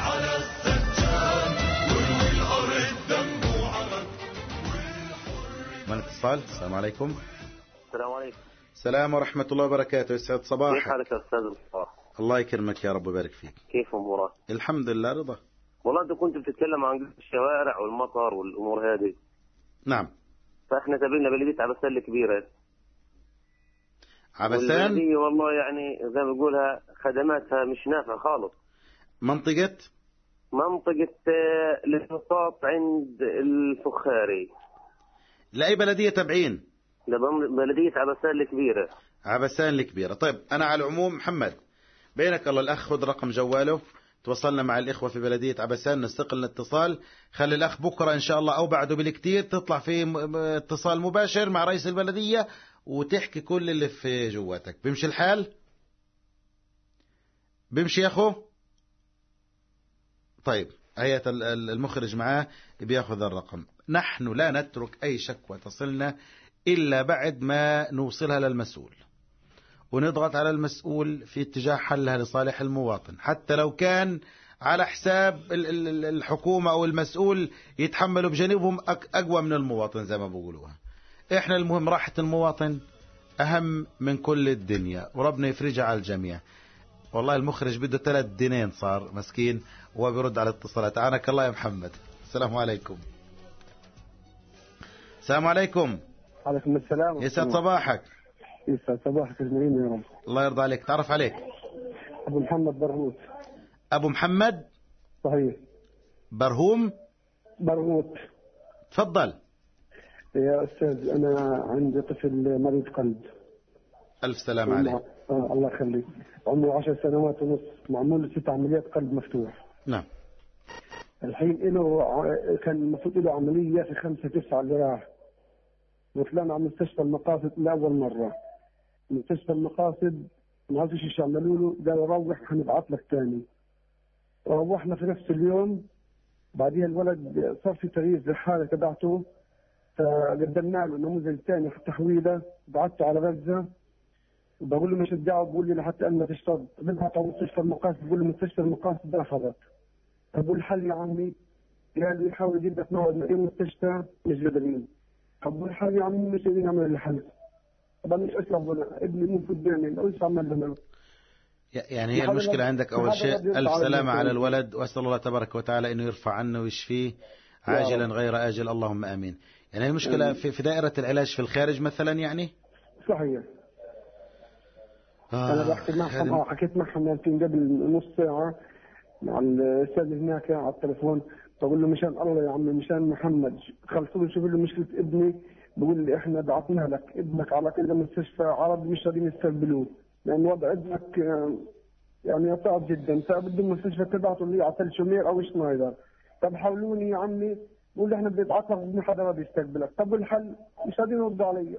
من اتصال؟ السلام عليكم. السلام عليكم. السلام ورحمة الله وبركاته. يسعد صباحك. كيف حالك يا أستاذ مصطفى؟ الله يكرمك يا رب ويبارك فيك. كيف أمورك؟ الحمد لله رضا. والله أنت كنت بتتكلم عن الشوارع والمطر والأمور هذه. نعم. فإحنا تابعنا بلدية عبسان الكبيرة. عبسان والله يعني زي ما بقولها خدماتها مش نافعة خالص. منطقة منطقة الانبساط عند الفخاري. لأي بلدية تبعين؟ لبلدية عبسان الكبيرة. عبسان الكبيرة. طيب أنا على العموم محمد بينك الله الأخ خذ رقم جواله، تواصلنا مع الإخوة في بلدية عبسان نستقل الاتصال. خلي الأخ بكرة إن شاء الله أو بعده بالكتير تطلع في اتصال مباشر مع رئيس البلدية وتحكي كل اللي في جواتك. بيمشي الحال؟ بيمشي يا أخو؟ طيب هيئة المخرج معاه بياخذ الرقم. نحن لا نترك أي شكوى تصلنا إلا بعد ما نوصلها للمسؤول ونضغط على المسؤول في اتجاه حلها لصالح المواطن، حتى لو كان على حساب الحكومة أو المسؤول يتحملوا بجانبهم أقوى من المواطن زي ما بقولوها. إحنا المهم راحة المواطن أهم من كل الدنيا وربنا يفرجها على الجميع. والله المخرج بده ثلاث دينين صار مسكين وبيرد على الاتصالات. عنك الله يا محمد. السلام عليكم. السلام عليكم. عليكم السلام. يسعد صباحك. يسعد صباحك جميل يا رب. الله يرضى عليك. تعرف عليك. أبو محمد برغوث. أبو محمد. صحيح. برهوم. برغوث. تفضل. يا أستاذ أنا عندي طفل مريض قلب. ألف سلام عليك. آه الله يخليك. عمره عشر سنوات ونص، معمول له ست عمليات قلب مفتوح. نعم. الحين له كان المفروض له عملية في خمسة تسعة اللي راح. وطلعنا على مستشفى المقاصد لأول مرة. مستشفى المقاصد ما عرفوش ايش عملوا له، قالوا روح هنبعث لك ثاني. روحنا في نفس اليوم، بعديها الولد صار في تغيير في الحالة تبعته، فقدمنا له نموذج ثاني في تحويله، بعثته على غزة، بقول له مش تدعوا، بقول لي لحتى أن ما تشتغل، بنبعث على مستشفى المقاصد، بقول له مستشفى المقاصد رفضت. بقول الحل يا عمي، قال لي حاول يجيب لك موعد من أي مستشفى مش قادرين. بقول الحل يا عمي مش قادرين نعمل الحل. طبعا مش أسلم ابني مو في الدنيا، أو إيش عمل لنا؟ يعني هي المشكلة عندك أول شيء ألف سلامة على الولد، وأسأل الله تبارك وتعالى إنه يرفع عنه ويشفيه عاجلا غير آجل، اللهم آمين. يعني المشكلة في في دائرة العلاج في الخارج مثلا يعني؟ صحيح. آه أنا بحكي معهم آه حكيت معهم يمكن قبل نص ساعة مع الأستاذ هناك على التليفون، بقول له مشان الله يا عمي مشان محمد خلصوا شوفوا له مشكلة ابني. بقول لي إحنا بعثنا لك ابنك على كذا مستشفى عربي مش راضيين يستقبلوه، لأن وضع ابنك يعني صعب جدا، فبده المستشفى تبعته اللي على تل شمير أو شنايدر. طب حاولوني يا عمي، بقول لي إحنا بنبعث لك ابن حدا راضي يستقبلك. طب الحل مش راضيين يردوا علي.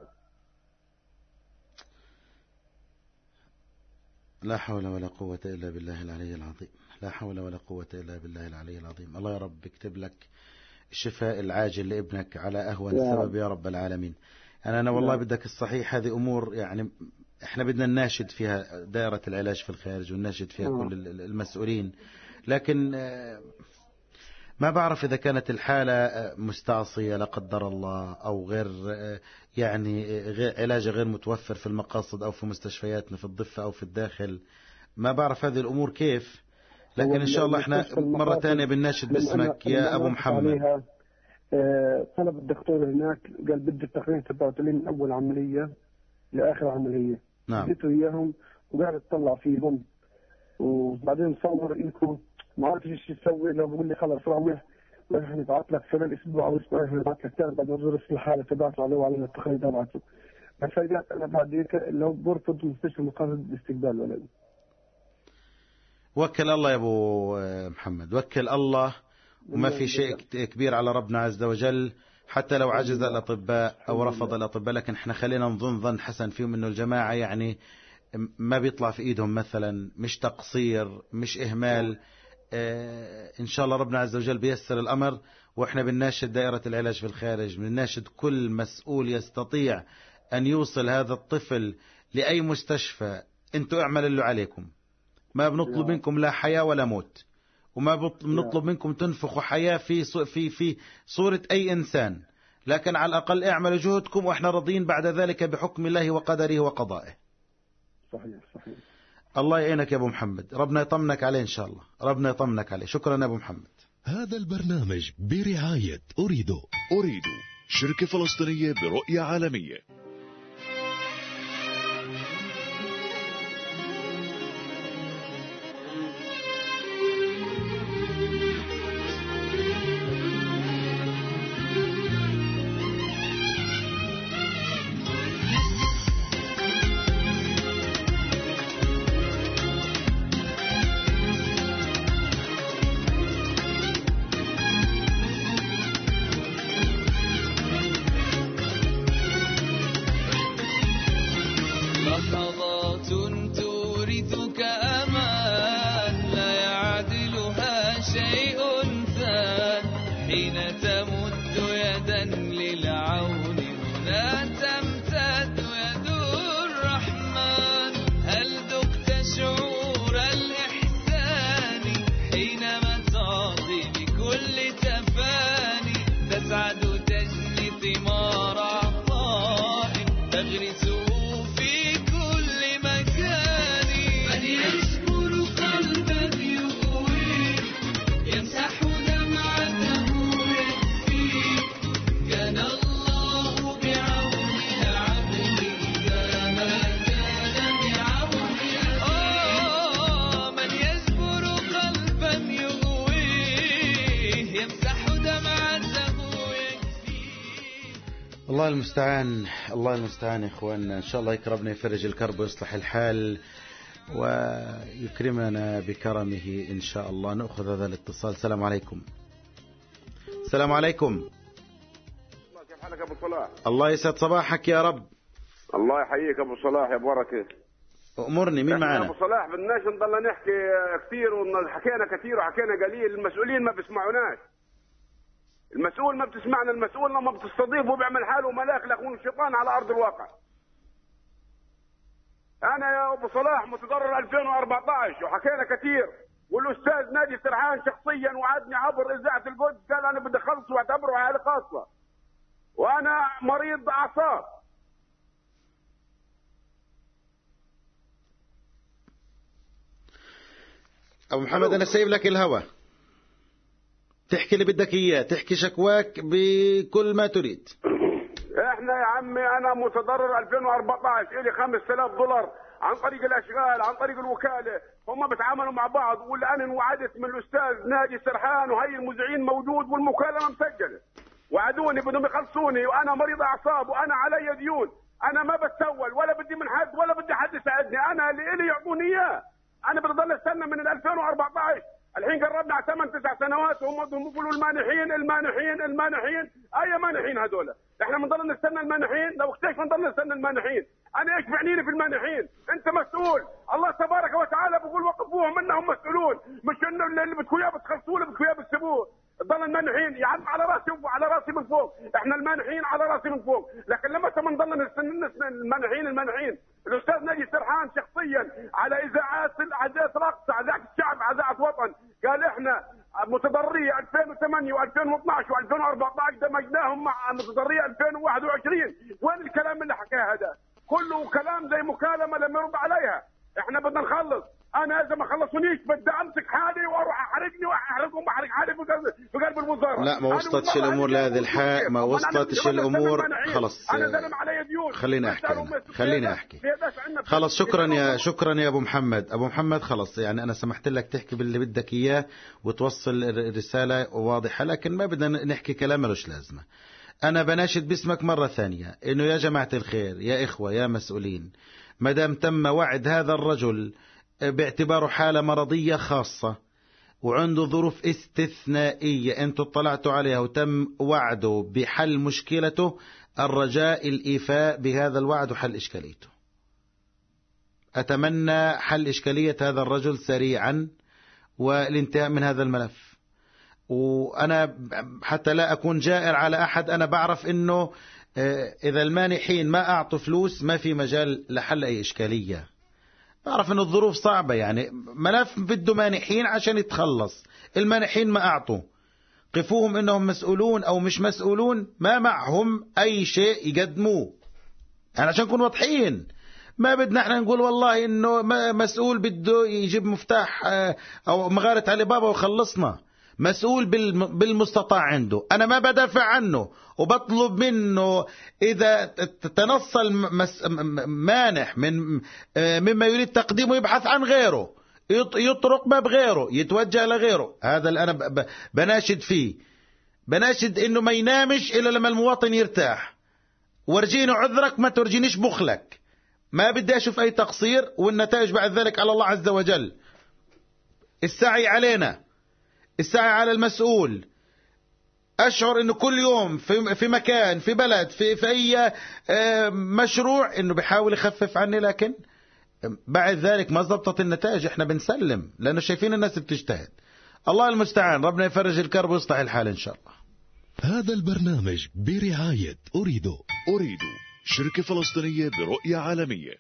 لا حول ولا قوة إلا بالله العلي العظيم. لا حول ولا قوة إلا بالله العلي العظيم. الله يا رب يكتب لك الشفاء العاجل لابنك على أهون سبب يا رب العالمين. أنا أنا والله بدك الصحيح هذه أمور يعني إحنا بدنا نناشد فيها دائرة العلاج في الخارج ونناشد فيها كل المسؤولين، لكن ما بعرف إذا كانت الحالة مستعصية لا قدر الله أو غير يعني غير علاج غير متوفر في المقاصد أو في مستشفياتنا في الضفة أو في الداخل. ما بعرف هذه الأمور كيف، لكن إن شاء الله إحنا مرة ثانية بنناشد باسمك يا أبو محمد. طلب الدكتور هناك قال بدي التقرير تبعته من أول عملية لآخر عملية. نعم. اديته إياهم وقاعد أطلع فيهم وبعدين صور لكم ما عرفت ايش يسوي. لو بقول لي خلص روح ونحن نبعث لك خلال اسبوع او اسبوعين نبعث لك ثاني بعد ما ندرس الحاله تبعته عليه وعلى التقرير تبعته. فجأة انا بعد هيك لو برفض مستشفى مقاصد استقبال ولدي. وكل الله يا ابو محمد، وكل الله، وما في شيء كبير على ربنا عز وجل. حتى لو عجز الاطباء او رفض الاطباء، لكن احنا خلينا نظن ظن حسن فيهم انه الجماعه يعني ما بيطلع في ايدهم مثلا، مش تقصير مش اهمال. آه ان شاء الله ربنا عز وجل بيسر الامر. واحنا بنناشد دائرة العلاج في الخارج، بنناشد كل مسؤول يستطيع ان يوصل هذا الطفل لاي مستشفى. انتوا اعملوا اللي عليكم، ما بنطلب منكم لا حياة ولا موت، وما بنطلب منكم تنفخوا حياة في في في صورة اي انسان، لكن على الاقل اعملوا جهدكم واحنا راضين بعد ذلك بحكم الله وقدره وقضائه. صحيح صحيح. الله يعينك يا ابو محمد، ربنا يطمنك عليه ان شاء الله، ربنا يطمنك عليه. شكرا يا ابو محمد. هذا البرنامج برعاية أريدو. أريدو شركة فلسطينية برؤية عالمية. الله المستعان، الله المستعان يا اخواننا. ان شاء الله يكرمنا يفرج الكرب ويصلح الحال ويكرمنا بكرمه ان شاء الله. نأخذ هذا الاتصال. السلام عليكم. السلام عليكم. كيف حالك ابو صلاح؟ الله يسعد صباحك يا رب. الله يحييك ابو صلاح يا بركه. امرني، مين معنا؟ ابو صلاح بدناش نضل نحكي كثير وحكينا كثير وحكينا قليل، المسؤولين ما بيسمعوناش. المسؤول ما بتسمعنا، المسؤول لما بتستضيف وبيعمل حاله ملاك لاخوه الشيطان على ارض الواقع. انا يا ابو صلاح متضرر ألفين وأربعة عشر وحكينا كثير، والاستاذ ناجي سرحان شخصيا وعدني عبر اذاعه القدس قال انا بدي اخلصه واعتبره حاله خاصه، وانا مريض اعصاب. ابو محمد انا سايب لك الهوى، تحكي اللي بدك اياه، تحكي شكواك بكل ما تريد. احنا يا عمي انا متضرر ألفين وأربعة عشر، الي خمسة آلاف دولار عن طريق الاشغال عن طريق الوكاله، هم بيتعاملوا مع بعض، والان انوعدت من الاستاذ ناجي سرحان وهي المذيعين موجود والمكالمه مسجله، وعدوني بدهم يخلصوني وانا مريض اعصاب وانا علي ديون، انا ما بتسول ولا بدي من حد ولا بدي حد يساعدني، انا اللي الي يعطوني اياه. انا بضل استنى من ألفين وأربعة عشر، الحين قربنا على ثمان تسع سنوات وهم بيقولوا المانحين المانحين المانحين. اي مانحين هذول؟ احنا بنضل نستنى المانحين؟ لو كيف بنضل نستنى المانحين؟ انا ايش معنيني في المانحين؟ انت مسؤول، الله تبارك وتعالى بيقول وقفوهم انهم مسؤولون، مش انه اللي بدكم اياه بتخلصوه اللي بدكم اياه بتسيبوه. ضل المانحين يا عم على راسي على راسي من فوق، احنا المانحين على راسي من فوق، لكن لما بنضل نستنى المانحين المانحين. الاستاذ ناجي سرحان شخصيا على اذاعات اذاعات رقص، اذاعه الشعب، اذاعه وطن، قال احنا متضررية ألفين وثمانية وألفين واثناشر وألفين وأربعطعش دمجناهم مع متضررية ألفين وواحد وعشرين. وين الكلام اللي حكاه هذا؟ كله كلام زي مكالمة لما يرد عليها. احنا بدنا نخلص. انا اذا ما خلصونيش بدي امسك حالي واروح احرقني واحرقهم واحرق حالي في قلب في قلب الوزاره. لا ما وصلتش الامور لهذه الحال، ما وصلتش الامور. خلص خليني احكي أنا. خليني احكي خلص. شكرا يا شكرا يا ابو محمد. ابو محمد خلص يعني انا سمحت لك تحكي باللي بدك اياه وتوصل الرساله واضحه، لكن ما بدنا نحكي كلام ملوش لازمه. انا بناشد باسمك مره ثانيه انه يا جماعه الخير، يا اخوه، يا مسؤولين، ما دام تم وعد هذا الرجل باعتباره حالة مرضية خاصة وعنده ظروف استثنائية انتوا اطلعتوا عليها وتم وعده بحل مشكلته، الرجاء الإيفاء بهذا الوعد وحل إشكاليته. أتمنى حل إشكالية هذا الرجل سريعا والانتهاء من هذا الملف. وأنا حتى لا أكون جائر على أحد، أنا بعرف إنه إذا المانحين ما أعطوا فلوس ما في مجال لحل أي إشكالية. أعرف أن الظروف صعبة، يعني ملف بده مانحين عشان يتخلص. المانحين ما أعطوا، قفوهم إنهم مسؤولون أو مش مسؤولون، ما معهم أي شيء يقدموه. يعني عشان نكون واضحين، ما بدنا احنا نقول والله إنه مسؤول بده يجيب مفتاح أو مغارة علي بابا وخلصنا. مسؤول بالمستطاع عنده، أنا ما بدافع عنه وبطلب منه إذا تنصل مانح من مما يريد تقديمه يبحث عن غيره، يطرق باب غيره، يتوجه لغيره. هذا اللي أنا بناشد فيه. بناشد إنه ما ينامش إلا لما المواطن يرتاح. ورجيني عذرك ما ترجينيش بخلك. ما بدي أشوف أي تقصير والنتائج بعد ذلك على الله عز وجل. السعي علينا، السعي على المسؤول. أشعر أنه كل يوم في في مكان في بلد في في أي مشروع أنه بيحاول يخفف عني، لكن بعد ذلك ما ضبطت النتائج احنا بنسلم لأنه شايفين الناس بتجتهد. الله المستعان، ربنا يفرج الكرب ويصلح الحال إن شاء الله. هذا البرنامج برعاية أريدو. أريدو شركة فلسطينية برؤية عالمية.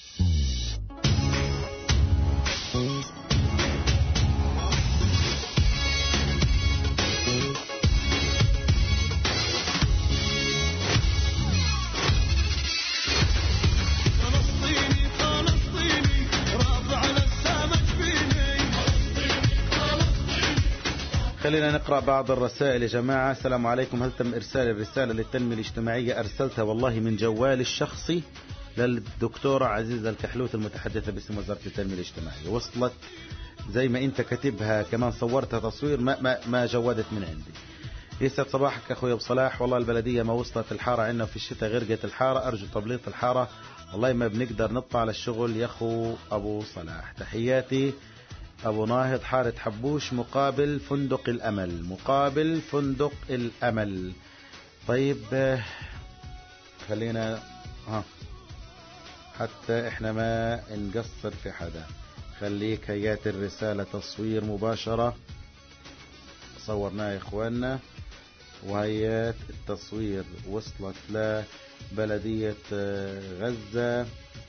خلينا نقرأ بعض الرسائل يا جماعة. السلام عليكم، هل تم إرسال الرسالة للتنمية الاجتماعية؟ أرسلتها والله من جوالي الشخصي للدكتورة عزيزة الكحلوت المتحدثة باسم وزارة التنمية الاجتماعية. وصلت زي ما أنت كاتبها، كمان صورتها تصوير، ما, ما, ما جودت من عندي. يسعد صباحك أخوي أبو صلاح. والله البلدية ما وصلت الحارة عندنا في الشتاء غرقت الحارة، أرجو تبليط الحارة، والله ما بنقدر نطلع للشغل يا أخو أبو صلاح. تحياتي أبو ناهض، حارة حبوش مقابل فندق الأمل، مقابل فندق الأمل. طيب خلينا ها حتى احنا ما نقصر في حدا، خليك هيات الرسالة تصوير مباشرة صورناه يا إخواننا، وهيات التصوير وصلت لبلدية غزة.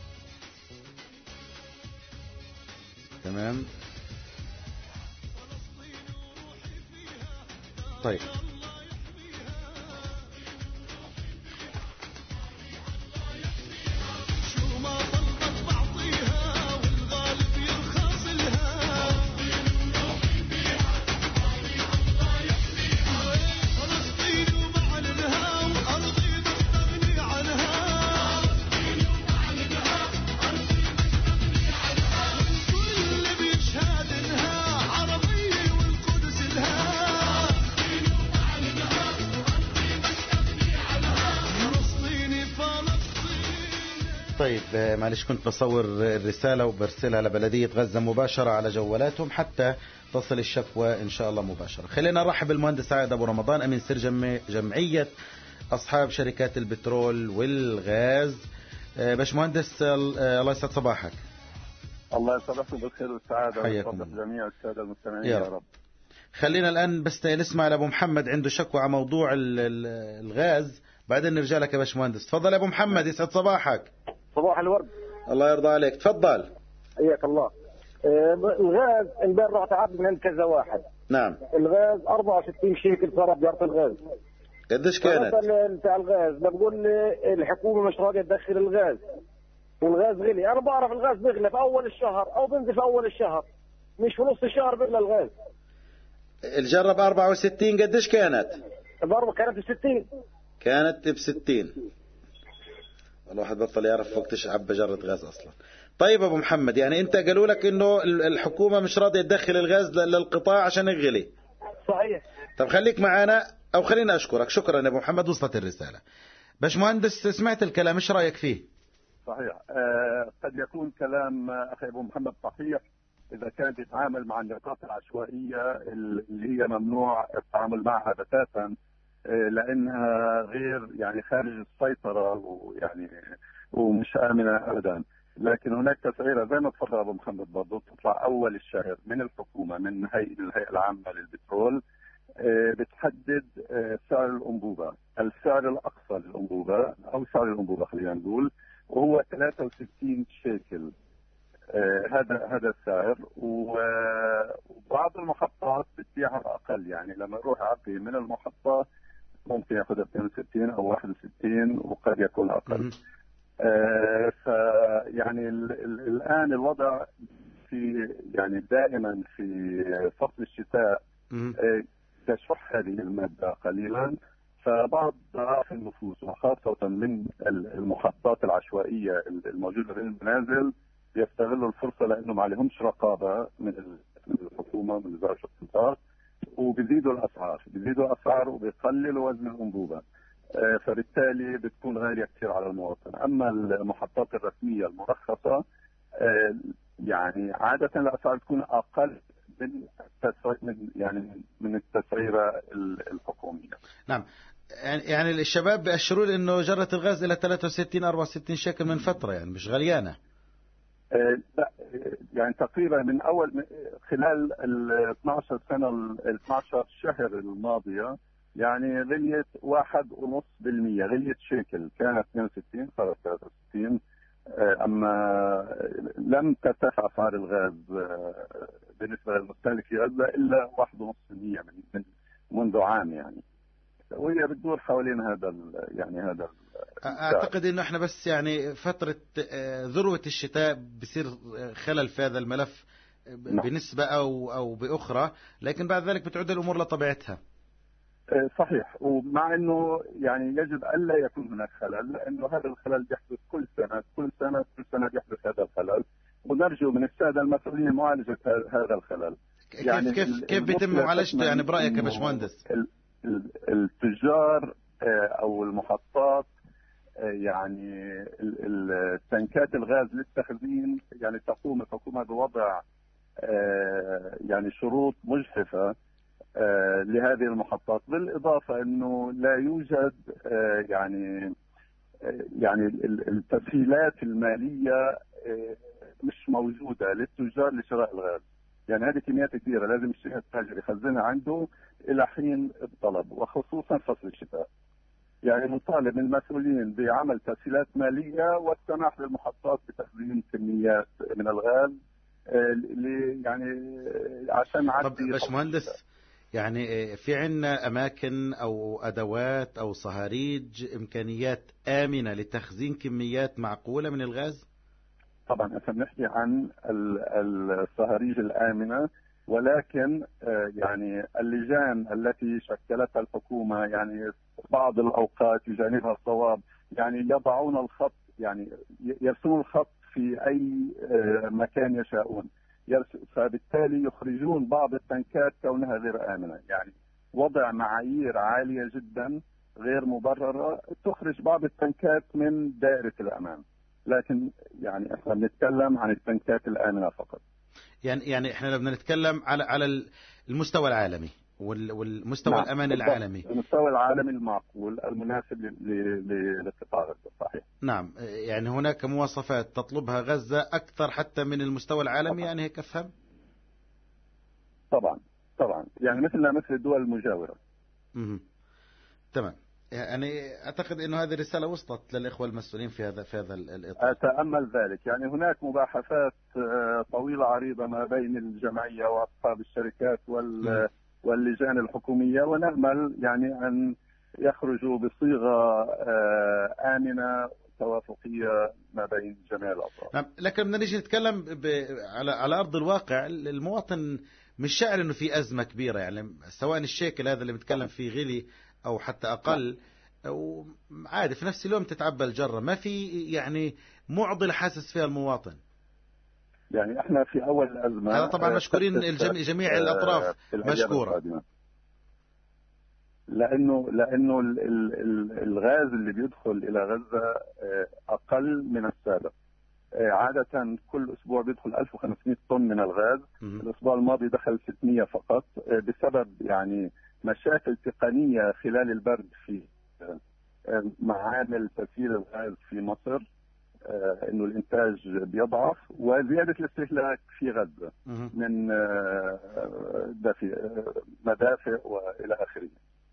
تمام. طيب طيب معلش كنت بصور الرسالة وبرسلها لبلدية غزة مباشرة على جوالاتهم حتى تصل الشكوى إن شاء الله مباشرة. خلينا نرحب بالمهندس عائد أبو رمضان، أمين سر جمعية أصحاب شركات البترول والغاز. باش مهندس الله يسعد صباحك. الله يصبحكم بالخير والسعادة حياكم جميع السادة المستمعين يا رب. خلينا الآن بس نسمع لأبو محمد عنده شكوى على موضوع الغاز، بعدين نرجع لك يا باش مهندس. تفضل يا أبو محمد، يسعد صباحك. صباح الورد. الله يرضى عليك، تفضل. حياك الله. الغاز امبارح رحت عرض من عند كذا واحد، نعم. الغاز أربعة وستين شيكل صارت جارة الغاز. قديش كانت؟ بتاع الغاز بقول لي الحكومة مش راضية تدخل الغاز والغاز غلي. أنا بعرف الغاز بيغلى في أول الشهر أو بينزل في أول الشهر، مش في نص الشهر بيغلى الغاز. الجرة ب أربعة وستين قديش كانت؟ برضه كانت ب ستين. كانت ب ستين. الواحد بطل يعرف وقتش عبى جرة غاز أصلا. طيب أبو محمد، يعني أنت قالوا لك إنه الحكومة مش راضية تدخل الغاز للقطاع عشان يغلي. صحيح. طب خليك معانا أو خلينا أشكرك. شكرا يا أبو محمد، وصلت الرسالة. باش مهندس سمعت الكلام، إيش رأيك فيه؟ صحيح. آه قد يكون كلام أخي أبو محمد صحيح إذا كان يتعامل مع النقاط العشوائية اللي هي ممنوع التعامل معها بتاتا، آه لأنها غير يعني خارج السيطرة ويعني ومش آمنة أبدا. لكن هناك تسعيرة زي ما تفضل أبو محمد برضه تطلع أول الشهر من الحكومة من هيئة الهيئة العامة للبترول، آه بتحدد آه سعر الأنبوبة، السعر الأقصى للأنبوبة أو سعر الأنبوبة خلينا نقول، وهو ثلاثة وستين شيكل. آه هذا هذا السعر. وبعض المحطات بتبيعها اقل، يعني لما اروح اعبي من المحطه ممكن ياخذها اثنين وستين او واحد وستين وقد يكون اقل. آه فيعني الان الوضع في يعني دائما في فصل الشتاء آه تشح هذه الماده قليلا، فبعض ضعاف النفوس وخاصه من المحطات العشوائيه الموجوده في المنازل يستغلوا الفرصة لأنه ما عليهمش رقابة من الحكومة من وزارة القطاع، وبيزيدوا الأسعار بيزيدوا الأسعار وبيقللوا وزن الأنبوبة، فبالتالي بتكون غالية كثير على المواطن. أما المحطات الرسمية المرخصة يعني عادة الأسعار تكون أقل من من يعني من التسعيرة الحكومية. نعم. يعني الشباب بيأشروا لي إنه جرة الغاز إلى ثلاثة وستين أربعة وستين شيكل من فترة، يعني مش غليانة. لا يعني تقريبا من اول خلال ال اثنعش سنه ال اثنعش شهر الماضيه يعني غليت واحد ونص بالمية، غليت شيكل كانت اثنين وستين صارت ثلاثة وستين. اما لم ترتفع اسعار الغاز بالنسبه للمستهلك في غزه الا واحد ونص بالمية من منذ عام، يعني وهي بتدور حوالين هذا يعني هذا. اعتقد انه احنا بس يعني فترة ذروة الشتاء بصير خلل في هذا الملف بنسبة او او باخرى، لكن بعد ذلك بتعود الامور لطبيعتها. صحيح. ومع انه يعني يجب الا يكون هناك خلل، لانه هذا الخلل يحدث كل سنة كل سنة كل سنة يحدث هذا الخلل، ونرجو من السادة المسؤولين معالجة هذا الخلل. يعني كيف كيف, كيف بيتم معالجته يعني برأيك يا باشمهندس؟ التجار او المحطات يعني التنكات الغاز للتخزين يعني تقوم الحكومه بوضع يعني شروط مجحفه لهذه المحطات، بالاضافه انه لا يوجد يعني يعني التسهيلات الماليه مش موجوده للتجار لشراء الغاز. يعني هذه كميات كبيره لازم الشركه التاجر يخزنها عنده الى حين الطلب، وخصوصا فصل الشتاء. يعني نطالب من المسؤولين بعمل تسهيلات ماليه والسماح للمحطات بتخزين كميات من الغاز يعني عشان نعدي. طب باشمهندس، يعني في عندنا اماكن او ادوات او صهاريج امكانيات امنه لتخزين كميات معقوله من الغاز؟ طبعا احنا بنحكي عن الصهاريج الامنه، ولكن يعني اللجان التي شكلتها الحكومه يعني بعض الاوقات يجانبها الصواب، يعني يضعون الخط يعني يرسمون الخط في اي مكان يشاءون، فبالتالي يخرجون بعض التنكات كونها غير امنه. يعني وضع معايير عاليه جدا غير مبرره تخرج بعض التنكات من دائره الامان، لكن يعني احنا بنتكلم عن التنكات الامنه فقط. يعني يعني احنا بدنا نتكلم على على المستوى العالمي والمستوى نعم. الامان العالمي، المستوى العالمي المعقول المناسب للقطاع غزه. صحيح. نعم. يعني هناك مواصفات تطلبها غزه اكثر حتى من المستوى العالمي. طبعا. يعني هيك افهم. طبعا طبعا يعني مثلنا مثل الدول المجاوره. امم تمام. يعني أعتقد أنه هذه الرسالة وصلت للإخوة المسؤولين في هذا في هذا الإطار. أتأمل ذلك. يعني هناك مباحثات طويلة عريضة ما بين الجمعية وأصحاب الشركات وال واللجان الحكومية، ونأمل يعني أن يخرجوا بصيغة آمنة توافقية ما بين جميع الأطراف. نعم، لكن بدنا نيجي نتكلم على على أرض الواقع. المواطن مش شاعر إنه في أزمة كبيرة، يعني سواء الشيكل هذا اللي بنتكلم فيه غلي أو حتى أقل، وعادي في نفس اليوم تتعبى الجرة، ما في يعني معضلة حاسس فيها المواطن. يعني احنا في أول الأزمة هذا طبعا مشكورين الجميع، جميع الأطراف مشكورة، لأنه لأنه الغاز اللي بيدخل إلى غزة أقل من السابق. عادة كل أسبوع بيدخل ألف وخمسمائة طن من الغاز، الأسبوع الماضي دخل ستمائة فقط، بسبب يعني مشاكل تقنية خلال البرد في معامل تسيير الغاز في مصر، انه الانتاج بيضعف، وزياده الاستهلاك في غزه من مدافع والى اخره.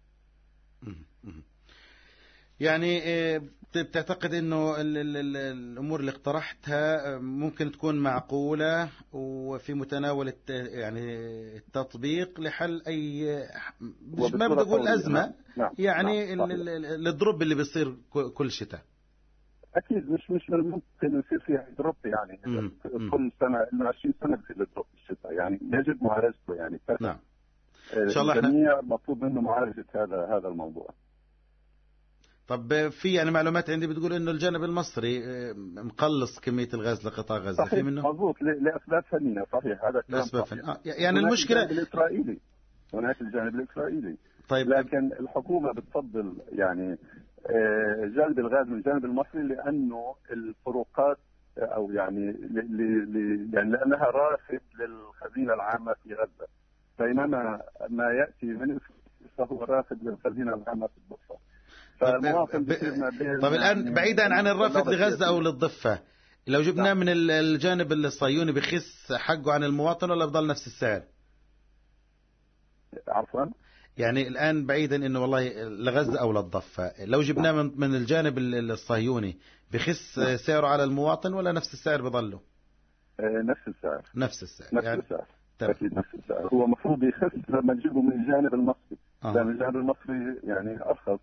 يعني بتعتقد انه الامور اللي اقترحتها ممكن تكون معقوله وفي متناول يعني التطبيق لحل اي، مش ما بدي اقول ازمه، نعم. يعني نعم. الضرب اللي بيصير كل شتاء اكيد مش مش من الممكن يصير فيها دروب، يعني مم. كل سنه انه عشرين سنه بصير الدروب الشتاء، يعني يجب معالجته. يعني نعم ان شاء الله الجميع مطلوب منه معالجه هذا هذا الموضوع. طب في يعني معلومات عندي بتقول انه الجانب المصري مقلص كميه الغاز لقطاع غزه، في منه مضبوط لاسباب فنيه، صحيح هذا كلام لاسباب فنيه. آه. يعني المشكله الجانب الاسرائيلي، هناك الجانب الاسرائيلي. طيب لكن الحكومه بتفضل يعني جلب الغاز من الجانب المصري لانه الفروقات او يعني ل يعني لانها رافد للخزينه العامه في غزه، بينما ما ياتي من فهو رافد للخزينه العامه في الضفه. فالمواطن ب... طب الان بعيدا عن الرافد لغزه او للضفه، لو جبناه من الجانب الصهيوني بخس حقه عن المواطن ولا بضل نفس السعر؟ عفوا يعني الآن بعيدا إنه والله لغزة أو للضفة، لو جبناه من, من الجانب الصهيوني بخس سعره على المواطن ولا نفس السعر بضله؟ نفس السعر نفس السعر نفس يعني السعر أكيد نفس السعر. هو مفروض يخس لما نجيبه من الجانب المصري، آه. لأن الجانب المصري يعني أرخص،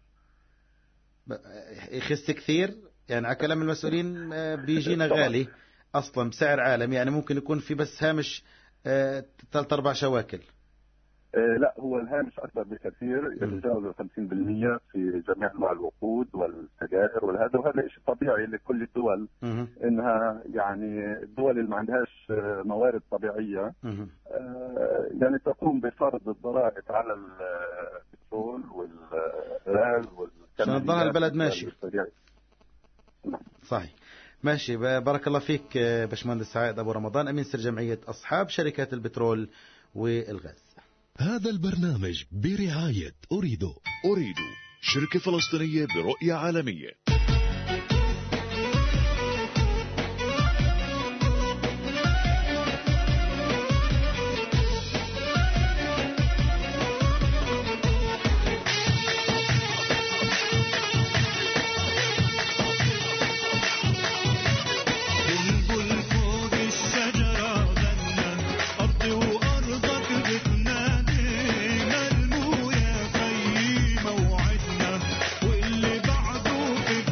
يخس كثير. يعني على كلام المسؤولين بيجينا غالي أصلا بسعر عالمي، يعني ممكن يكون في بس هامش ثلاث أربع شواكل. لا هو الهامش أكبر بكثير، يتجاوز خمسين بالمئة في جميع أنواع الوقود والسجائر والهذا، وهذا شيء طبيعي لكل الدول، مم. إنها يعني الدول اللي ما عندهاش موارد طبيعية يعني تقوم بفرض الضرائب على البترول والغاز عشان تضل البلد ماشي. صحيح ماشي. بارك الله فيك باشمهندس سعيد أبو رمضان، أمين سر جمعية أصحاب شركات البترول والغاز. هذا البرنامج برعاية أريدو. أريدو شركة فلسطينية برؤية عالمية. واللي بعده في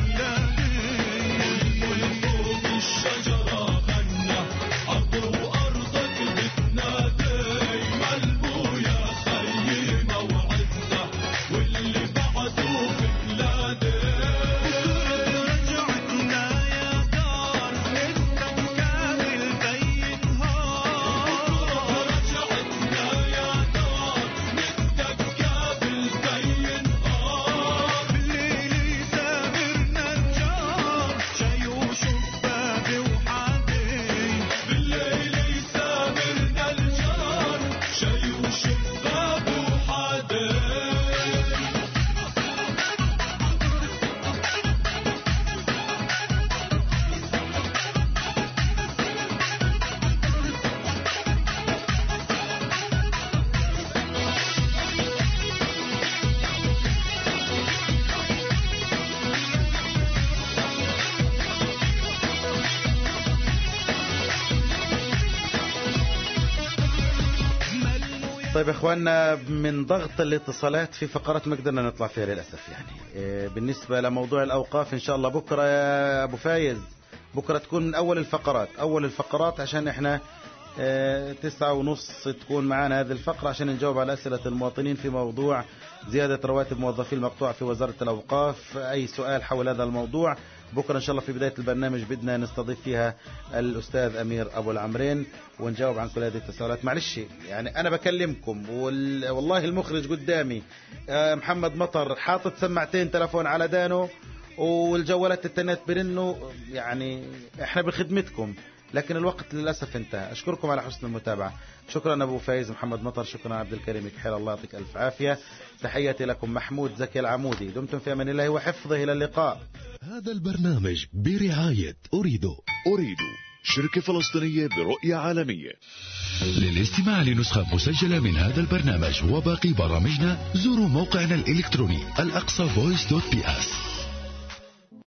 طيب يا اخواننا، من ضغط الاتصالات في فقرات ما قدرنا نطلع فيها للاسف. يعني إيه بالنسبه لموضوع الاوقاف، ان شاء الله بكره يا ابو فايز، بكره تكون من اول الفقرات اول الفقرات عشان احنا إيه تسعة ونص تكون معنا هذه الفقره عشان نجاوب على اسئله المواطنين في موضوع زياده رواتب موظفي المقطوعه في وزاره الاوقاف. اي سؤال حول هذا الموضوع بكره ان شاء الله في بدايه البرنامج بدنا نستضيف فيها الاستاذ امير ابو العمرين ونجاوب عن كل هذه التساؤلات. معلش يعني انا بكلمكم وال... والله المخرج قدامي محمد مطر حاطط سماعتين تلفون على دانه والجوالات التنت برنوا، يعني احنا بخدمتكم لكن الوقت للاسف انتهى. اشكركم على حسن المتابعه. شكرا ابو فايز محمد مطر، شكرا عبد الكريم كحيل، الله يعطيك الف عافيه. تحياتي لكم محمود زكي العمودي، دمتم في امان الله وحفظه، الى اللقاء. هذا البرنامج برعاية أريدو. أريدو شركة فلسطينية برؤية عالمية. للاستماع لنسخة مسجلة من هذا البرنامج وباقي برامجنا زوروا موقعنا الإلكتروني الأقصى فويس دوت بي اس.